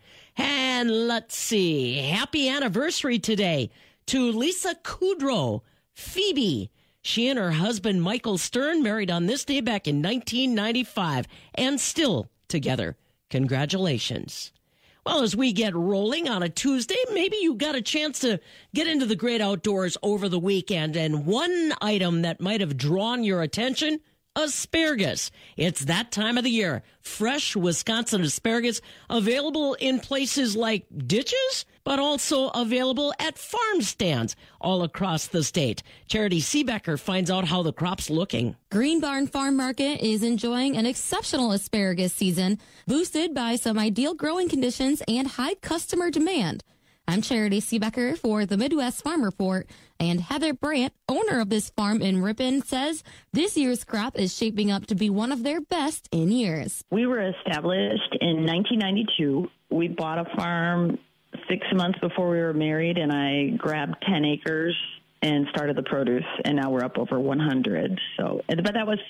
And let's see, happy anniversary today to Lisa Kudrow, Phoebe. She and her husband, Michael Stern, married on this day back in nineteen ninety-five and still together. Congratulations. Well, as we get rolling on a Tuesday, maybe you got a chance to get into the great outdoors over the weekend. And one item that might have drawn your attention, asparagus. It's that time of the year. Fresh Wisconsin asparagus available in places like ditches, but also available at farm stands all across the state. Charity Seebecker finds out how the crop's looking. Green Barn Farm Market is enjoying an exceptional asparagus season, boosted by some ideal growing conditions and high customer demand. I'm Charity Seebecker for the Midwest Farm Report, and Heather Brandt, owner of this farm in Ripon, says this year's crop is shaping up to be one of their best in years. We were established in nineteen ninety-two. We bought a farm six months before we were married, and I grabbed ten acres and started the produce, and now we're up over one hundred. So, but that was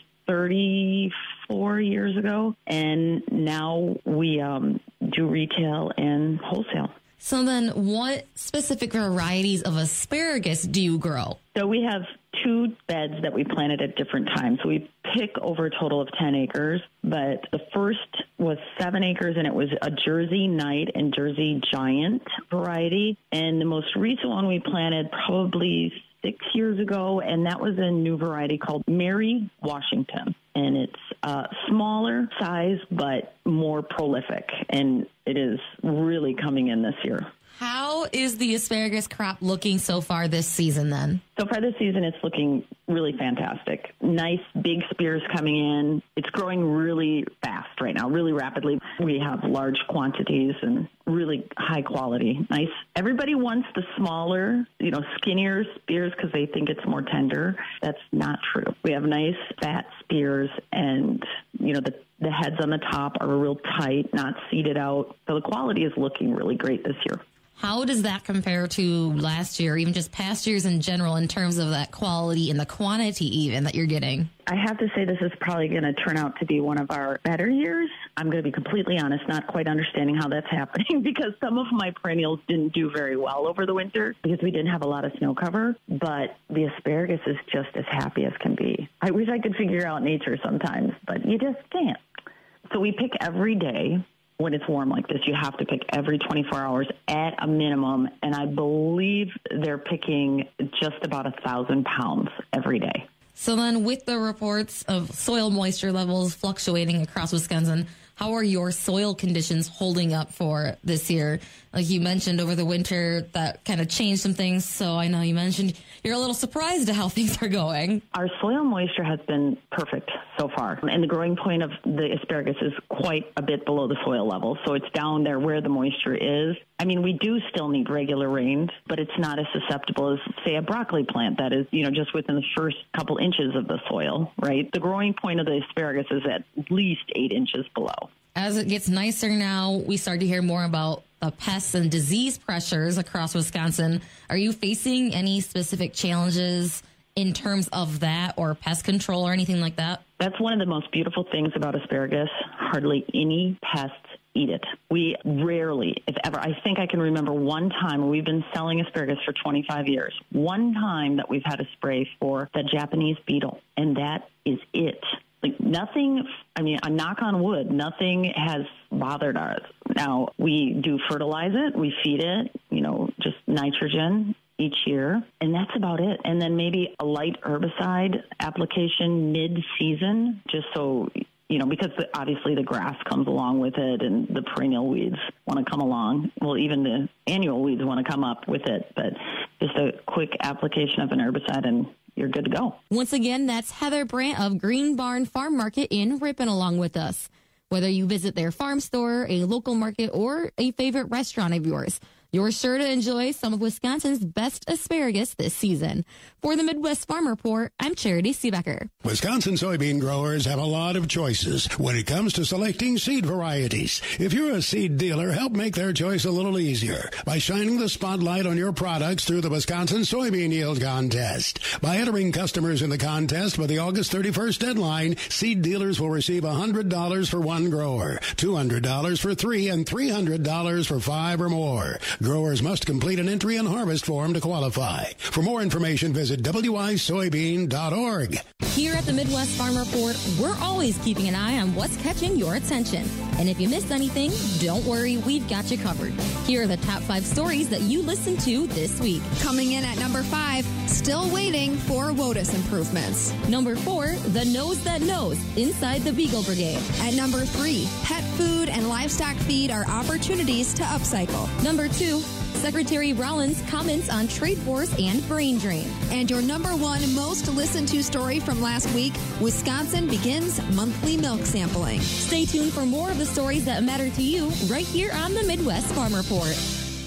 thirty-four years ago, and now we um, do retail and wholesale. So then what specific varieties of asparagus do you grow? So we have two beds that we planted at different times. So we pick over a total of ten acres, but the first was seven acres, and it was a Jersey Knight and Jersey Giant variety. And the most recent one we planted probably six years ago, and that was a new variety called Mary Washington. And it's uh, smaller size, but more prolific. And it is really coming in this year. How is the asparagus crop looking so far this season then? So far this season, it's looking really fantastic. Nice big spears coming in. It's growing really fast right now, really rapidly. We have large quantities and really high quality. Nice. Everybody wants the smaller, you know, skinnier spears because they think it's more tender. That's not true. We have nice fat spears, and, you know, the the heads on the top are real tight, not seeded out. So the quality is looking really great this year. How does that compare to last year, even just past years in general, in terms of that quality and the quantity even that you're getting? I have to say this is probably going to turn out to be one of our better years. I'm going to be completely honest, not quite understanding how that's happening because some of my perennials didn't do very well over the winter because we didn't have a lot of snow cover, but the asparagus is just as happy as can be. I wish I could figure out nature sometimes, but you just can't. So we pick every day. when it's warm like this, you have to pick every twenty-four hours at a minimum. And I believe they're picking just about a thousand pounds every day. So then with the reports of soil moisture levels fluctuating across Wisconsin, how are your soil conditions holding up for this year? Like you mentioned over the winter, that kind of changed some things. So I know you mentioned you're a little surprised at how things are going. Our soil moisture has been perfect so far. And the growing point of the asparagus is quite a bit below the soil level. So it's down there where the moisture is. I mean, we do still need regular rains, but it's not as susceptible as, say, a broccoli plant that is, you know, just within the first couple inches of the soil, right? The growing point of the asparagus is at least eight inches below. As it gets nicer now, we start to hear more about the pests and disease pressures across Wisconsin. Are you facing any specific challenges in terms of that or pest control or anything like that? That's one of the most beautiful things about asparagus. Hardly any pests eat it. We rarely, if ever, I think I can remember one time, we've been selling asparagus for twenty-five years, one time that we've had a spray for the Japanese beetle, and that is it. Like nothing, I mean, a knock on wood, nothing has bothered us. Now, we do fertilize it, we feed it, you know, just nitrogen each year, and that's about it. And then maybe a light herbicide application mid-season, just so, you know, because the, obviously the grass comes along with it and the perennial weeds want to come along. Well, even the annual weeds want to come up with it, but just a quick application of an herbicide and you're good to go. Once again, that's Heather Brandt of Green Barn Farm Market in Ripon along with us. Whether you visit their farm store, a local market, or a favorite restaurant of yours, you're sure to enjoy some of Wisconsin's best asparagus this season. For the Midwest Farm Report, I'm Charity Seebecker. Wisconsin soybean growers have a lot of choices when it comes to selecting seed varieties. If you're a seed dealer, help make their choice a little easier by shining the spotlight on your products through the Wisconsin Soybean Yield Contest. By entering customers in the contest by the August thirty-first deadline, seed dealers will receive one hundred dollars for one grower, two hundred dollars for three, and three hundred dollars for five or more. Growers must complete an entry and harvest form to qualify. For more information, visit w i soybean dot org. Here at the Midwest Farm Report, we're always keeping an eye on what's catching your attention. And if you missed anything, don't worry, we've got you covered. Here are the top five stories that you listened to this week. Coming in at number five, still waiting for WOTUS improvements. Number four, the nose that knows inside the Beagle Brigade. At number three, pet food and livestock feed are opportunities to upcycle. Number two, Secretary Rollins comments on trade wars and brain drain. And your number one most listened to story from last week, Wisconsin begins monthly milk sampling. Stay tuned for more of the stories that matter to you right here on the Midwest Farm Report.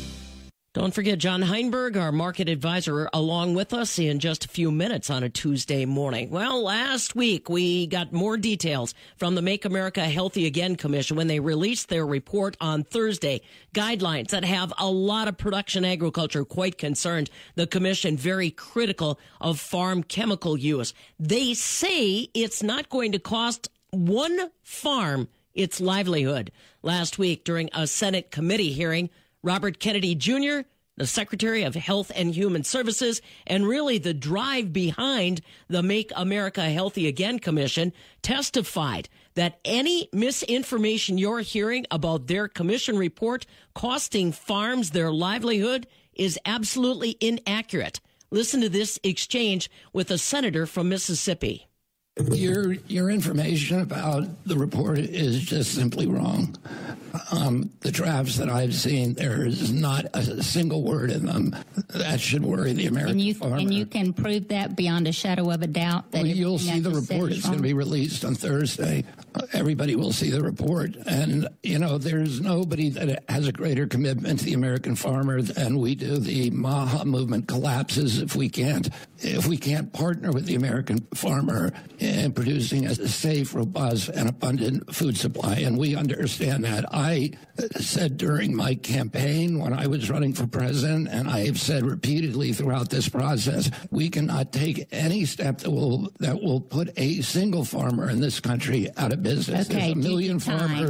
Don't forget John Heinberg, our market advisor, along with us in just a few minutes on a Tuesday morning. Well, last week we got more details from the Make America Healthy Again Commission when they released their report on Thursday. Guidelines that have a lot of production agriculture quite concerned. The commission very critical of farm chemical use. They say it's not going to cost one farm its livelihood. Last week during a Senate committee hearing, Robert Kennedy Junior, the Secretary of Health and Human Services, and really the drive behind the Make America Healthy Again Commission, testified that any misinformation you're hearing about their commission report costing farms their livelihood is absolutely inaccurate. Listen to this exchange with a senator from Mississippi. Your your information about the report is just simply wrong. Um, the drafts that I've seen, there is not a single word in them that should worry the American and you, farmer. And you can prove that beyond a shadow of a doubt? That well, you'll see the report. It's going to be released on Thursday. Everybody will see the report. And, you know, there's nobody that has a greater commitment to the American farmer than we do. The MAHA movement collapses if we can't, if we can't partner with the American farmer in producing a safe, robust, and abundant food supply. And we understand that. I said during my campaign when I was running for president, and I have said repeatedly throughout this process, we cannot take any step that will that will put a single farmer in this country out of business. Okay, There's a million farmers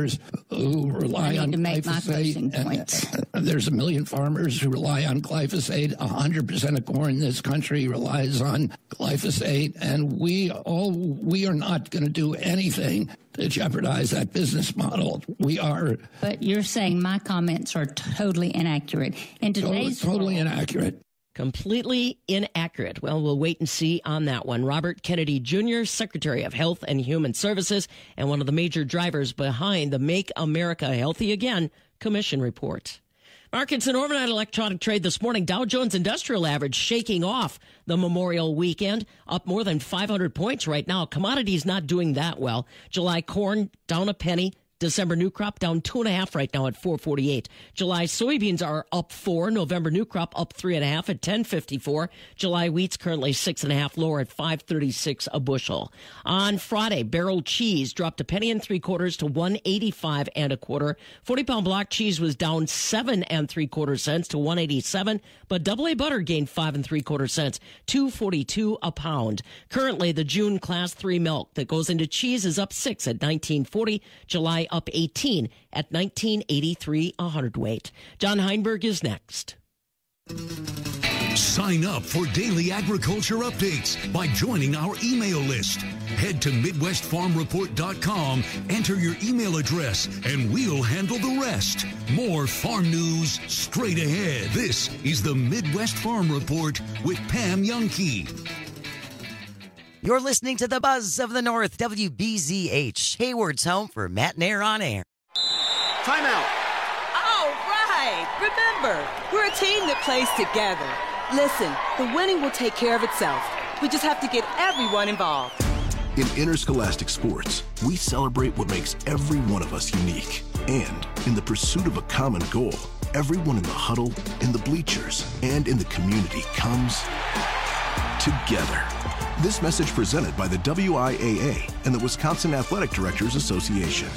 who rely I on need to make my glyphosate. closing And, points. uh, there's a million farmers who rely on glyphosate. one hundred percent of corn in this country relies on glyphosate. And we all we are not going to do anything to jeopardize that business model. We are. But you're saying my comments are totally inaccurate. In today's totally world, inaccurate. Completely inaccurate. Well, we'll wait and see on that one. Robert Kennedy Junior, Secretary of Health and Human Services, and one of the major drivers behind the Make America Healthy Again Commission report. Markets and overnight electronic trade this morning. Dow Jones Industrial Average shaking off the Memorial weekend, up more than five hundred points right now. Commodities not doing that well. July corn down a penny. December new crop down two and a half right now at four forty-eight. July soybeans are up four. November new crop up three and a half at ten fifty-four. July wheat's currently six and a half lower at five thirty-six a bushel. On Friday, barrel cheese dropped a penny and three quarters to one eighty-five and a quarter. forty pound block cheese was down seven and three quarter cents to one eighty-seven, but double A butter gained five and three quarter cents, two forty-two a pound. Currently, the June class three milk that goes into cheese is up six at nineteen forty. July up eighteen at nineteen eighty-three a hundredweight. John Heinberg is next. Sign up for daily agriculture updates by joining our email list. Head to Midwest Farm Report dot com, enter your email address, and we'll handle the rest. More farm news straight ahead. This is the Midwest Farm Report with Pam Youngkey. You're listening to the Buzz of the North, W B Z H, Hayward's home for Matt and Air on Air. Timeout. All right. Remember, we're a team that plays together. Listen, the winning will take care of itself. We just have to get everyone involved. In interscholastic sports, we celebrate what makes every one of us unique. And in the pursuit of a common goal, everyone in the huddle, in the bleachers, and in the community comes together. This message presented by the W I A A and the Wisconsin Athletic Directors Association.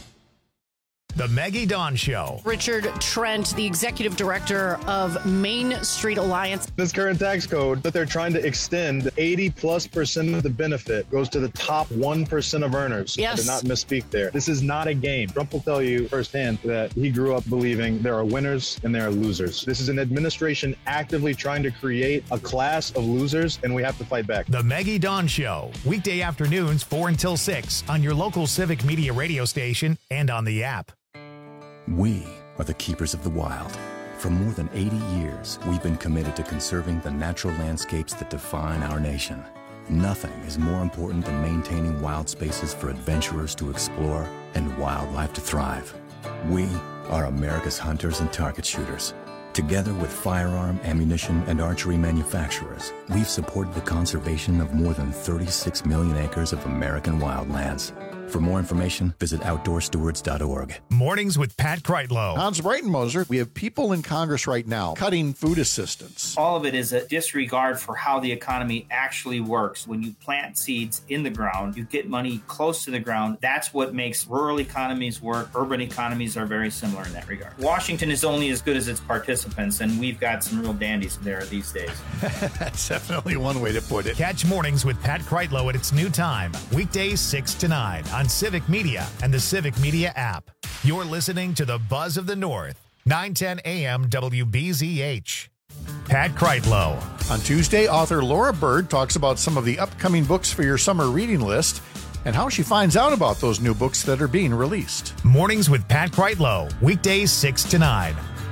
The Maggie Dawn Show. Richard Trent, the executive director of Main Street Alliance. This current tax code that they're trying to extend, eighty plus percent of the benefit goes to the top one percent of earners. Yes. I did not misspeak there. This is not a game. Trump will tell you firsthand that he grew up believing there are winners and there are losers. This is an administration actively trying to create a class of losers, and we have to fight back. The Maggie Dawn Show. Weekday afternoons, four until six on your local Civic Media radio station and on the app. We are the keepers of the wild. For more than eighty years, we've been committed to conserving the natural landscapes that define our nation. Nothing is more important than maintaining wild spaces for adventurers to explore and wildlife to thrive. We are America's hunters and target shooters. Together with firearm, ammunition, and archery manufacturers, we've supported the conservation of more than thirty-six million acres of American wildlands. For more information, visit outdoor stewards dot org. Mornings with Pat Kreitlow. Hans Breitenmoser, we have people in Congress right now cutting food assistance. All of it is a disregard for how the economy actually works. When you plant seeds in the ground, you get money close to the ground. That's what makes rural economies work. Urban economies are very similar in that regard. Washington is only as good as its participants, and we've got some real dandies there these days. That's definitely one way to put it. Catch Mornings with Pat Kreitlow at its new time, weekdays six to nine on Civic Media and the Civic Media app. You're listening to the Buzz of the North, nine ten A M W B Z H. Pat Kreitlow. On Tuesday, author Laura Bird talks about some of the upcoming books for your summer reading list and how she finds out about those new books that are being released. Mornings with Pat Kreitlow, weekdays six to nine.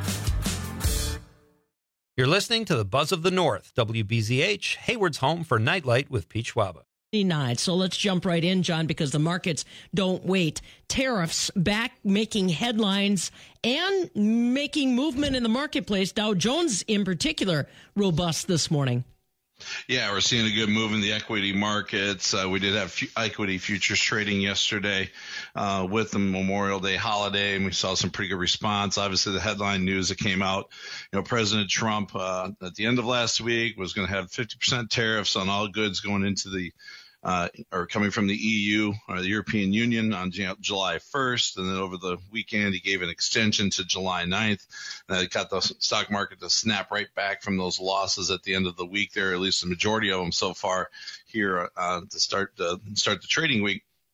You're listening to the Buzz of the North, W B Z H, Hayward's home for Nightlight with Pete Schwaba. So let's jump right in, John, because the markets don't wait. Tariffs back making headlines and making movement in the marketplace. Dow Jones in particular, robust this morning. Yeah, we're seeing a good move in the equity markets. Uh, we did have f- equity futures trading yesterday uh, with the Memorial Day holiday, and we saw some pretty good response. Obviously, the headline news that came out, you know, President Trump uh, at the end of last week was going to have fifty percent tariffs on all goods going into the Uh, or coming from the E U or the European Union on July first. And then over the weekend, he gave an extension to July ninth. And that got the stock market to snap right back from those losses at the end of the week there, at least the majority of them so far here uh, to start, uh, start the trading week.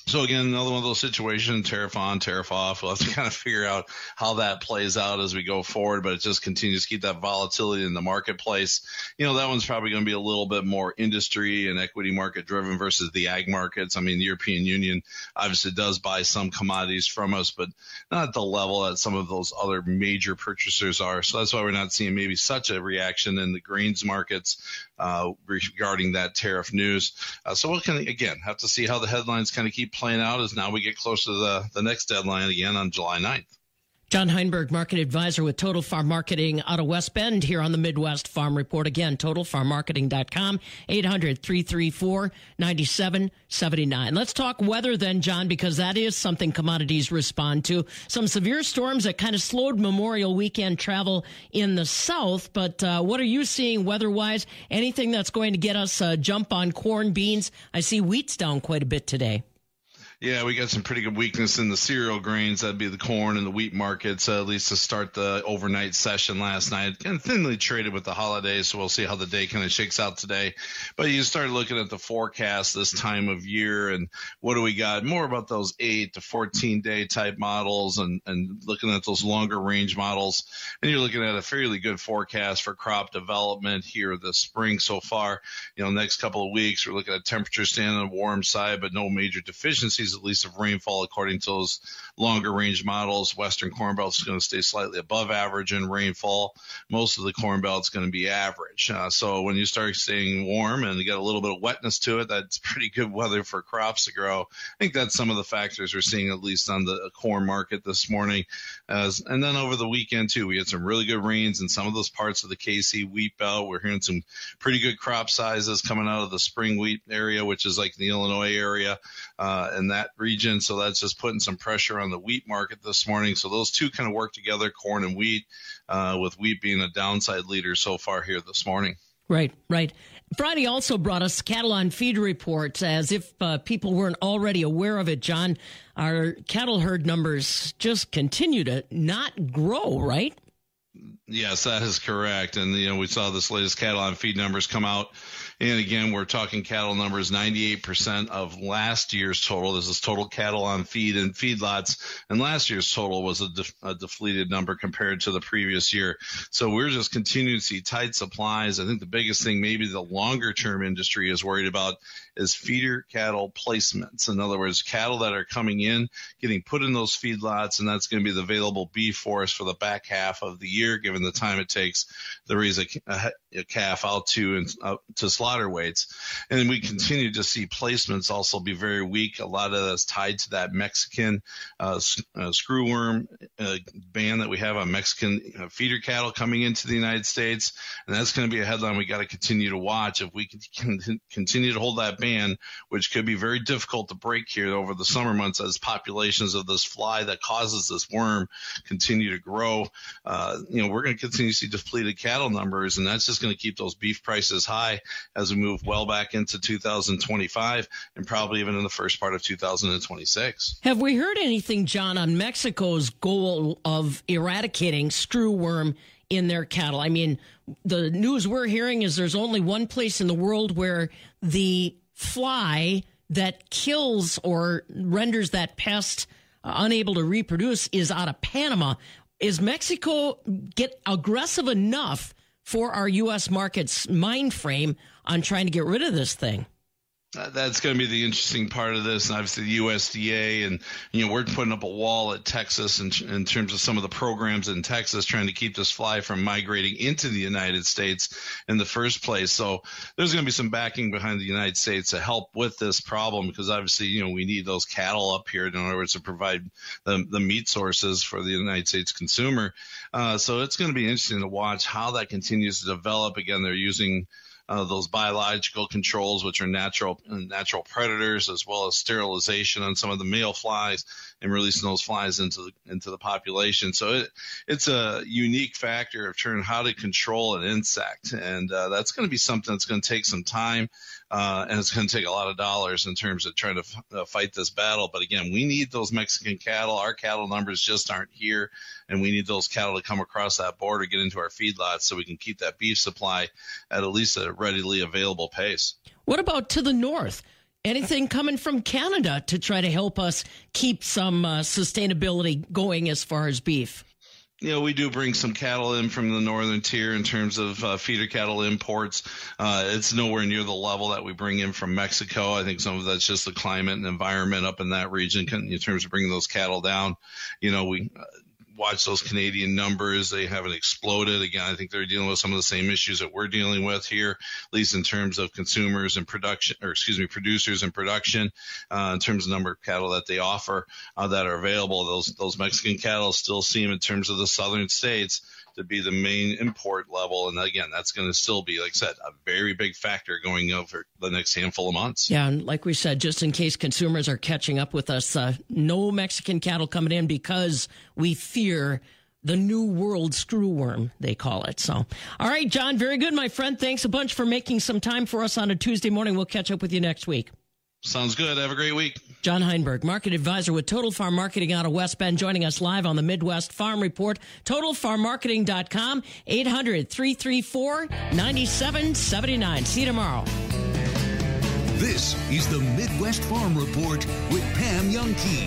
So again, another one of those situations, tariff on, tariff off. We'll have to kind of figure out how that plays out as we go forward, but it just continues to keep that volatility in the marketplace. You know, that one's probably going to be a little bit more industry and equity market driven versus the ag markets. I mean, the European Union obviously does buy some commodities from us, but not at the level that some of those other major purchasers are. So that's why we're not seeing maybe such a reaction in the grains markets uh, regarding that tariff news. Uh, so we'll kind of, again, have to see how the headlines kind of keep playing out as now we get closer to the, the next deadline again on July ninth. John Heinberg, market advisor with Total Farm Marketing out of West Bend here on the Midwest Farm Report. Again, total farm marketing dot com, eight hundred, three three four, nine seven seven nine. Let's talk weather then, John, because that is something commodities respond to. Some severe storms that kind of slowed Memorial Weekend travel in the south, but uh, what are you seeing weather-wise? Anything that's going to get us a jump on corn, beans? I see wheat's down quite a bit today. Yeah, we got some pretty good weakness in the cereal grains. That'd be the corn and the wheat markets, uh, at least to start the overnight session last night. And thinly traded with the holidays, so we'll see how the day kind of shakes out today. But you start looking at the forecast this time of year, and what do we got? More about those eight to fourteen day type models, and, and looking at those longer range models. And you're looking at a fairly good forecast for crop development here this spring so far. You know, next couple of weeks, we're looking at temperature staying on the warm side, but no major deficiencies, at least of rainfall, according to those longer range models. Western Corn Belt is going to stay slightly above average in rainfall. Most of the Corn Belt is going to be average. Uh, so when you start staying warm and you get a little bit of wetness to it, that's pretty good weather for crops to grow. I think that's some of the factors we're seeing, at least on the corn market this morning. As, and then over the weekend, too, we had some really good rains in some of those parts of the K C wheat belt. We're hearing some pretty good crop sizes coming out of the spring wheat area, which is like the Illinois area uh, and that region. So that's just putting some pressure on the wheat market this morning. So those two kind of work together, corn and wheat, uh, with wheat being a downside leader so far here this morning. Right, right. Friday also brought us cattle on feed reports, as if uh, people weren't already aware of it, John. Our cattle herd numbers just continue to not grow, right? Yes, that is correct. And, you know, we saw this latest cattle on feed numbers come out. And again, we're talking cattle numbers, ninety-eight percent of last year's total. This is total cattle on feed and feedlots. And last year's total was a, def- a deflated number compared to the previous year. So we're just continuing to see tight supplies. I think the biggest thing maybe the longer term industry is worried about is feeder cattle placements. In other words, cattle that are coming in, getting put in those feedlots, and that's going to be the available beef for us for the back half of the year, given the time it takes to raise a, a, a calf out to and uh, to slaughter weights. And then we continue to see placements also be very weak. A lot of that's tied to that Mexican uh, uh, screwworm uh, ban that we have on Mexican uh, feeder cattle coming into the United States. And that's going to be a headline we got to continue to watch. If we can continue to hold that ban, which could be very difficult to break here over the summer months as populations of this fly that causes this worm continue to grow, uh, you know, we're going to continue to see depleted cattle numbers, and that's just going to keep those beef prices high as we move well back into two thousand twenty-five and probably even in the first part of two thousand twenty-six. Have we heard anything, John, on Mexico's goal of eradicating screwworm in their cattle? I mean, the news we're hearing is there's only one place in the world where the fly that kills or renders that pest uh, unable to reproduce is out of Panama. Is Mexico get aggressive enough for our U S market's mind frame on trying to get rid of this thing? Uh, that's going to be the interesting part of this, and obviously the U S D A, and you know we're putting up a wall at Texas in, in terms of some of the programs in Texas trying to keep this fly from migrating into the United States in the first place. So there's going to be some backing behind the United States to help with this problem, because obviously you know we need those cattle up here in order to provide the, the meat sources for the United States consumer. Uh, so it's going to be interesting to watch how that continues to develop. Again, they're using Uh, those biological controls, which are natural natural predators, as well as sterilization on some of the male flies and releasing those flies into the, into the population. So it, it's a unique factor of trying how to control an insect. And uh, that's going to be something that's going to take some time. Uh, and it's going to take a lot of dollars in terms of trying to f- uh, fight this battle. But again, we need those Mexican cattle. Our cattle numbers just aren't here, and we need those cattle to come across that border, get into our feedlots, so we can keep that beef supply at at least a readily available pace. What about to the north? Anything coming from Canada to try to help us keep some uh, sustainability going as far as beef? You know, we do bring some cattle in from the northern tier in terms of uh, feeder cattle imports. Uh, it's nowhere near the level that we bring in from Mexico. I think some of that's just the climate and environment up in that region in terms of bringing those cattle down. You know, we uh, watch those Canadian numbers. They haven't exploded. Again, I think they're dealing with some of the same issues that we're dealing with here, at least in terms of consumers and production, or excuse me, producers and production, uh, in terms of the number of cattle that they offer uh, that are available. Those those Mexican cattle still seem, in terms of the southern states, to be the main import level. And again, that's going to still be, like I said, a very big factor going over the next handful of months. Yeah, and like we said, just in case consumers are catching up with us, uh, no Mexican cattle coming in because we fear the new world screwworm, they call it. So, all right, John, very good, my friend. Thanks a bunch for making some time for us on a Tuesday morning. We'll catch up with you next week. Sounds good. Have a great week. John Heinberg, market advisor with Total Farm Marketing out of West Bend, joining us live on the Midwest Farm Report. total farm marketing dot com, eight hundred, three three four, nine seven seven nine. See you tomorrow. This is the Midwest Farm Report with Pam Youngkey.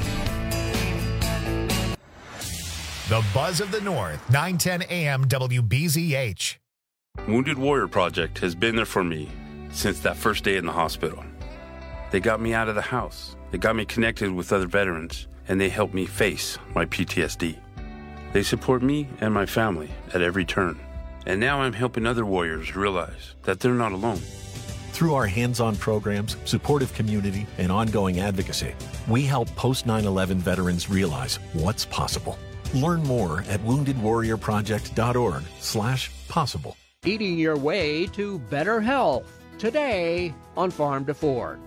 The Buzz of the North, nine ten A M W B Z H. Wounded Warrior Project has been there for me since that first day in the hospital. They got me out of the house. They got me connected with other veterans, and they helped me face my P T S D. They support me and my family at every turn. And now I'm helping other warriors realize that they're not alone. Through our hands-on programs, supportive community, and ongoing advocacy, we help post nine eleven veterans realize what's possible. Learn more at wounded warrior project dot org slash possible. Eating your way to better health today on Farm to Fork.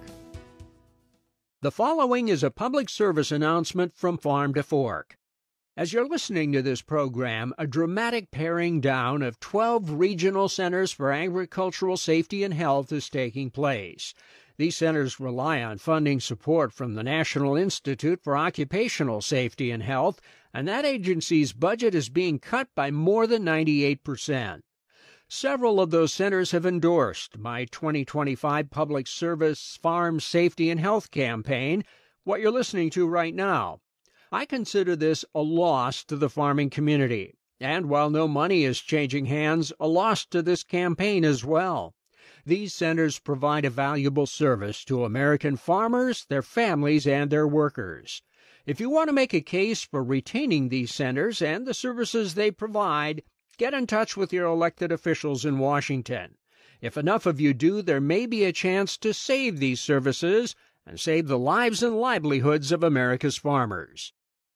The following is a public service announcement from Farm to Fork. As you're listening to this program, a dramatic paring down of twelve regional centers for agricultural safety and health is taking place. These centers rely on funding support from the National Institute for Occupational Safety and Health, and that agency's budget is being cut by more than ninety-eight percent. Several of those centers have endorsed my twenty twenty-five Public Service Farm Safety and Health campaign, what you're listening to right now. I consider this a loss to the farming community, and while no money is changing hands, a loss to this campaign as well. These centers provide a valuable service to American farmers, their families, and their workers. If you want to make a case for retaining these centers and the services they provide, get in touch with your elected officials in Washington. If enough of you do, there may be a chance to save these services and save the lives and livelihoods of America's farmers.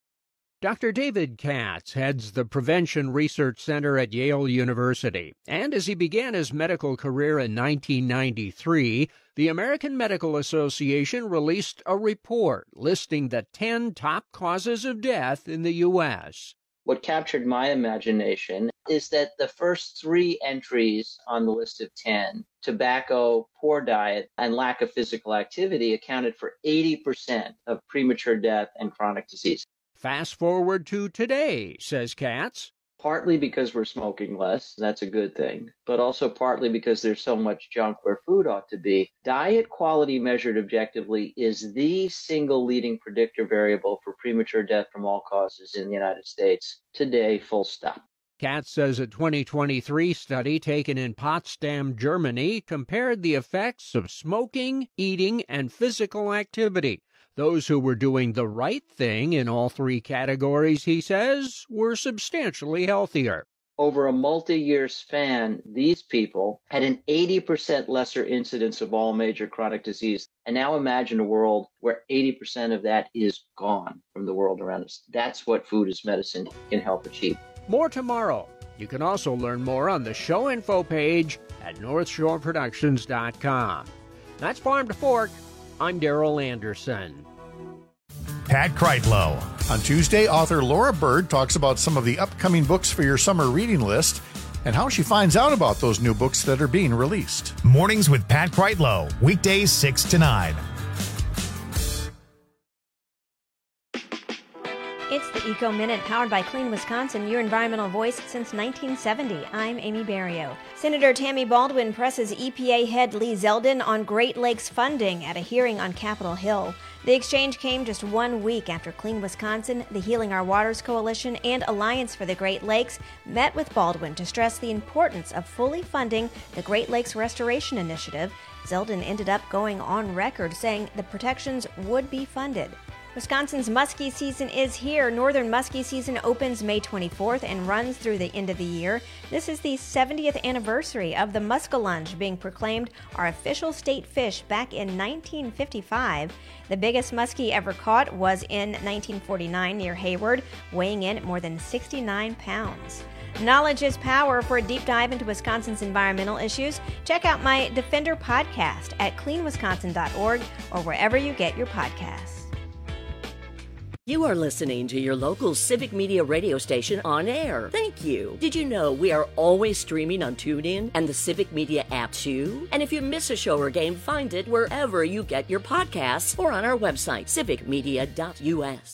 Doctor David Katz heads the Prevention Research Center at Yale University, and as he began his medical career in nineteen ninety-three, the American Medical Association released a report listing the ten top causes of death in the U S What captured my imagination is that the first three entries on the list of ten, tobacco, poor diet, and lack of physical activity, accounted for eighty percent of premature death and chronic disease. Fast forward to today, says Katz. Partly because we're smoking less, that's a good thing, but also partly because there's so much junk where food ought to be. Diet quality measured objectively is the single leading predictor variable for premature death from all causes in the United States. Today, full stop. Katz says a twenty twenty-three study taken in Potsdam, Germany, compared the effects of smoking, eating, and physical activity. Those who were doing the right thing in all three categories, he says, were substantially healthier. Over a multi-year span, these people had an eighty percent lesser incidence of all major chronic disease. And now imagine a world where eighty percent of that is gone from the world around us. That's what Food is Medicine can help achieve. More tomorrow. You can also learn more on the show info page at north shore productions dot com. That's Farm to Fork. I'm Darrell Anderson. Pat Kreitlow. On Tuesday, author Laura Bird talks about some of the upcoming books for your summer reading list and how she finds out about those new books that are being released. Mornings with Pat Kreitlow, weekdays six to nine. It's the Eco Minute, powered by Clean Wisconsin, your environmental voice since nineteen seventy. I'm Amy Barrio. Senator Tammy Baldwin presses E P A head Lee Zeldin on Great Lakes funding at a hearing on Capitol Hill. The exchange came just one week after Clean Wisconsin, the Healing Our Waters Coalition, and Alliance for the Great Lakes met with Baldwin to stress the importance of fully funding the Great Lakes Restoration Initiative. Zeldin ended up going on record saying the protections would be funded. Wisconsin's muskie season is here. Northern muskie season opens May twenty-fourth and runs through the end of the year. This is the seventieth anniversary of the muskellunge being proclaimed our official state fish back in nineteen fifty-five. The biggest muskie ever caught was in nineteen forty-nine near Hayward, weighing in at more than sixty-nine pounds. Knowledge is power. For a deep dive into Wisconsin's environmental issues, check out my Defender podcast at clean wisconsin dot org or wherever you get your podcasts. You are listening to your local Civic Media radio station on air. Thank you. Did you know we are always streaming on TuneIn and the Civic Media app too? And if you miss a show or game, find it wherever you get your podcasts or on our website, civic media dot u s.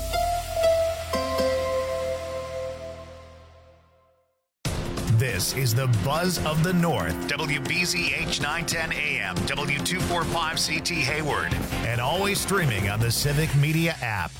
This is the Buzz of the North, W B Z H nine ten A M, W two forty-five C T Hayward, and always streaming on the Civic Media app.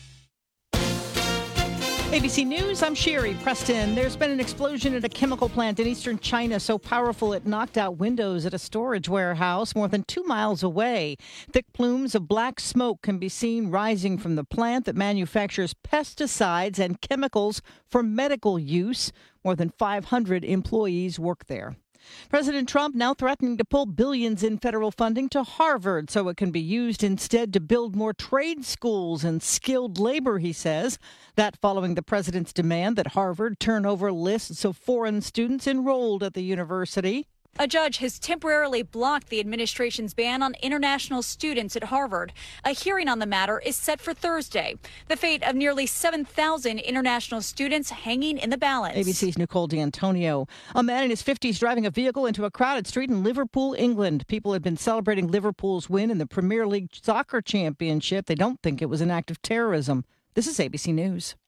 A B C News, I'm Sherry Preston. There's been an explosion at a chemical plant in eastern China so powerful it knocked out windows at a storage warehouse more than two miles away. Thick plumes of black smoke can be seen rising from the plant that manufactures pesticides and chemicals for medical use. More than five hundred employees work there. President Trump now threatening to pull billions in federal funding to Harvard so it can be used instead to build more trade schools and skilled labor, he says. That following the president's demand that Harvard turn over lists of foreign students enrolled at the university. A judge has temporarily blocked the administration's ban on international students at Harvard. A hearing on the matter is set for Thursday. The fate of nearly seven thousand international students hanging in the balance. A B C's Nicole D'Antonio. A man in his fifties driving a vehicle into a crowded street in Liverpool, England. People had been celebrating Liverpool's win in the Premier League Soccer Championship. They don't think it was an act of terrorism. This is A B C News.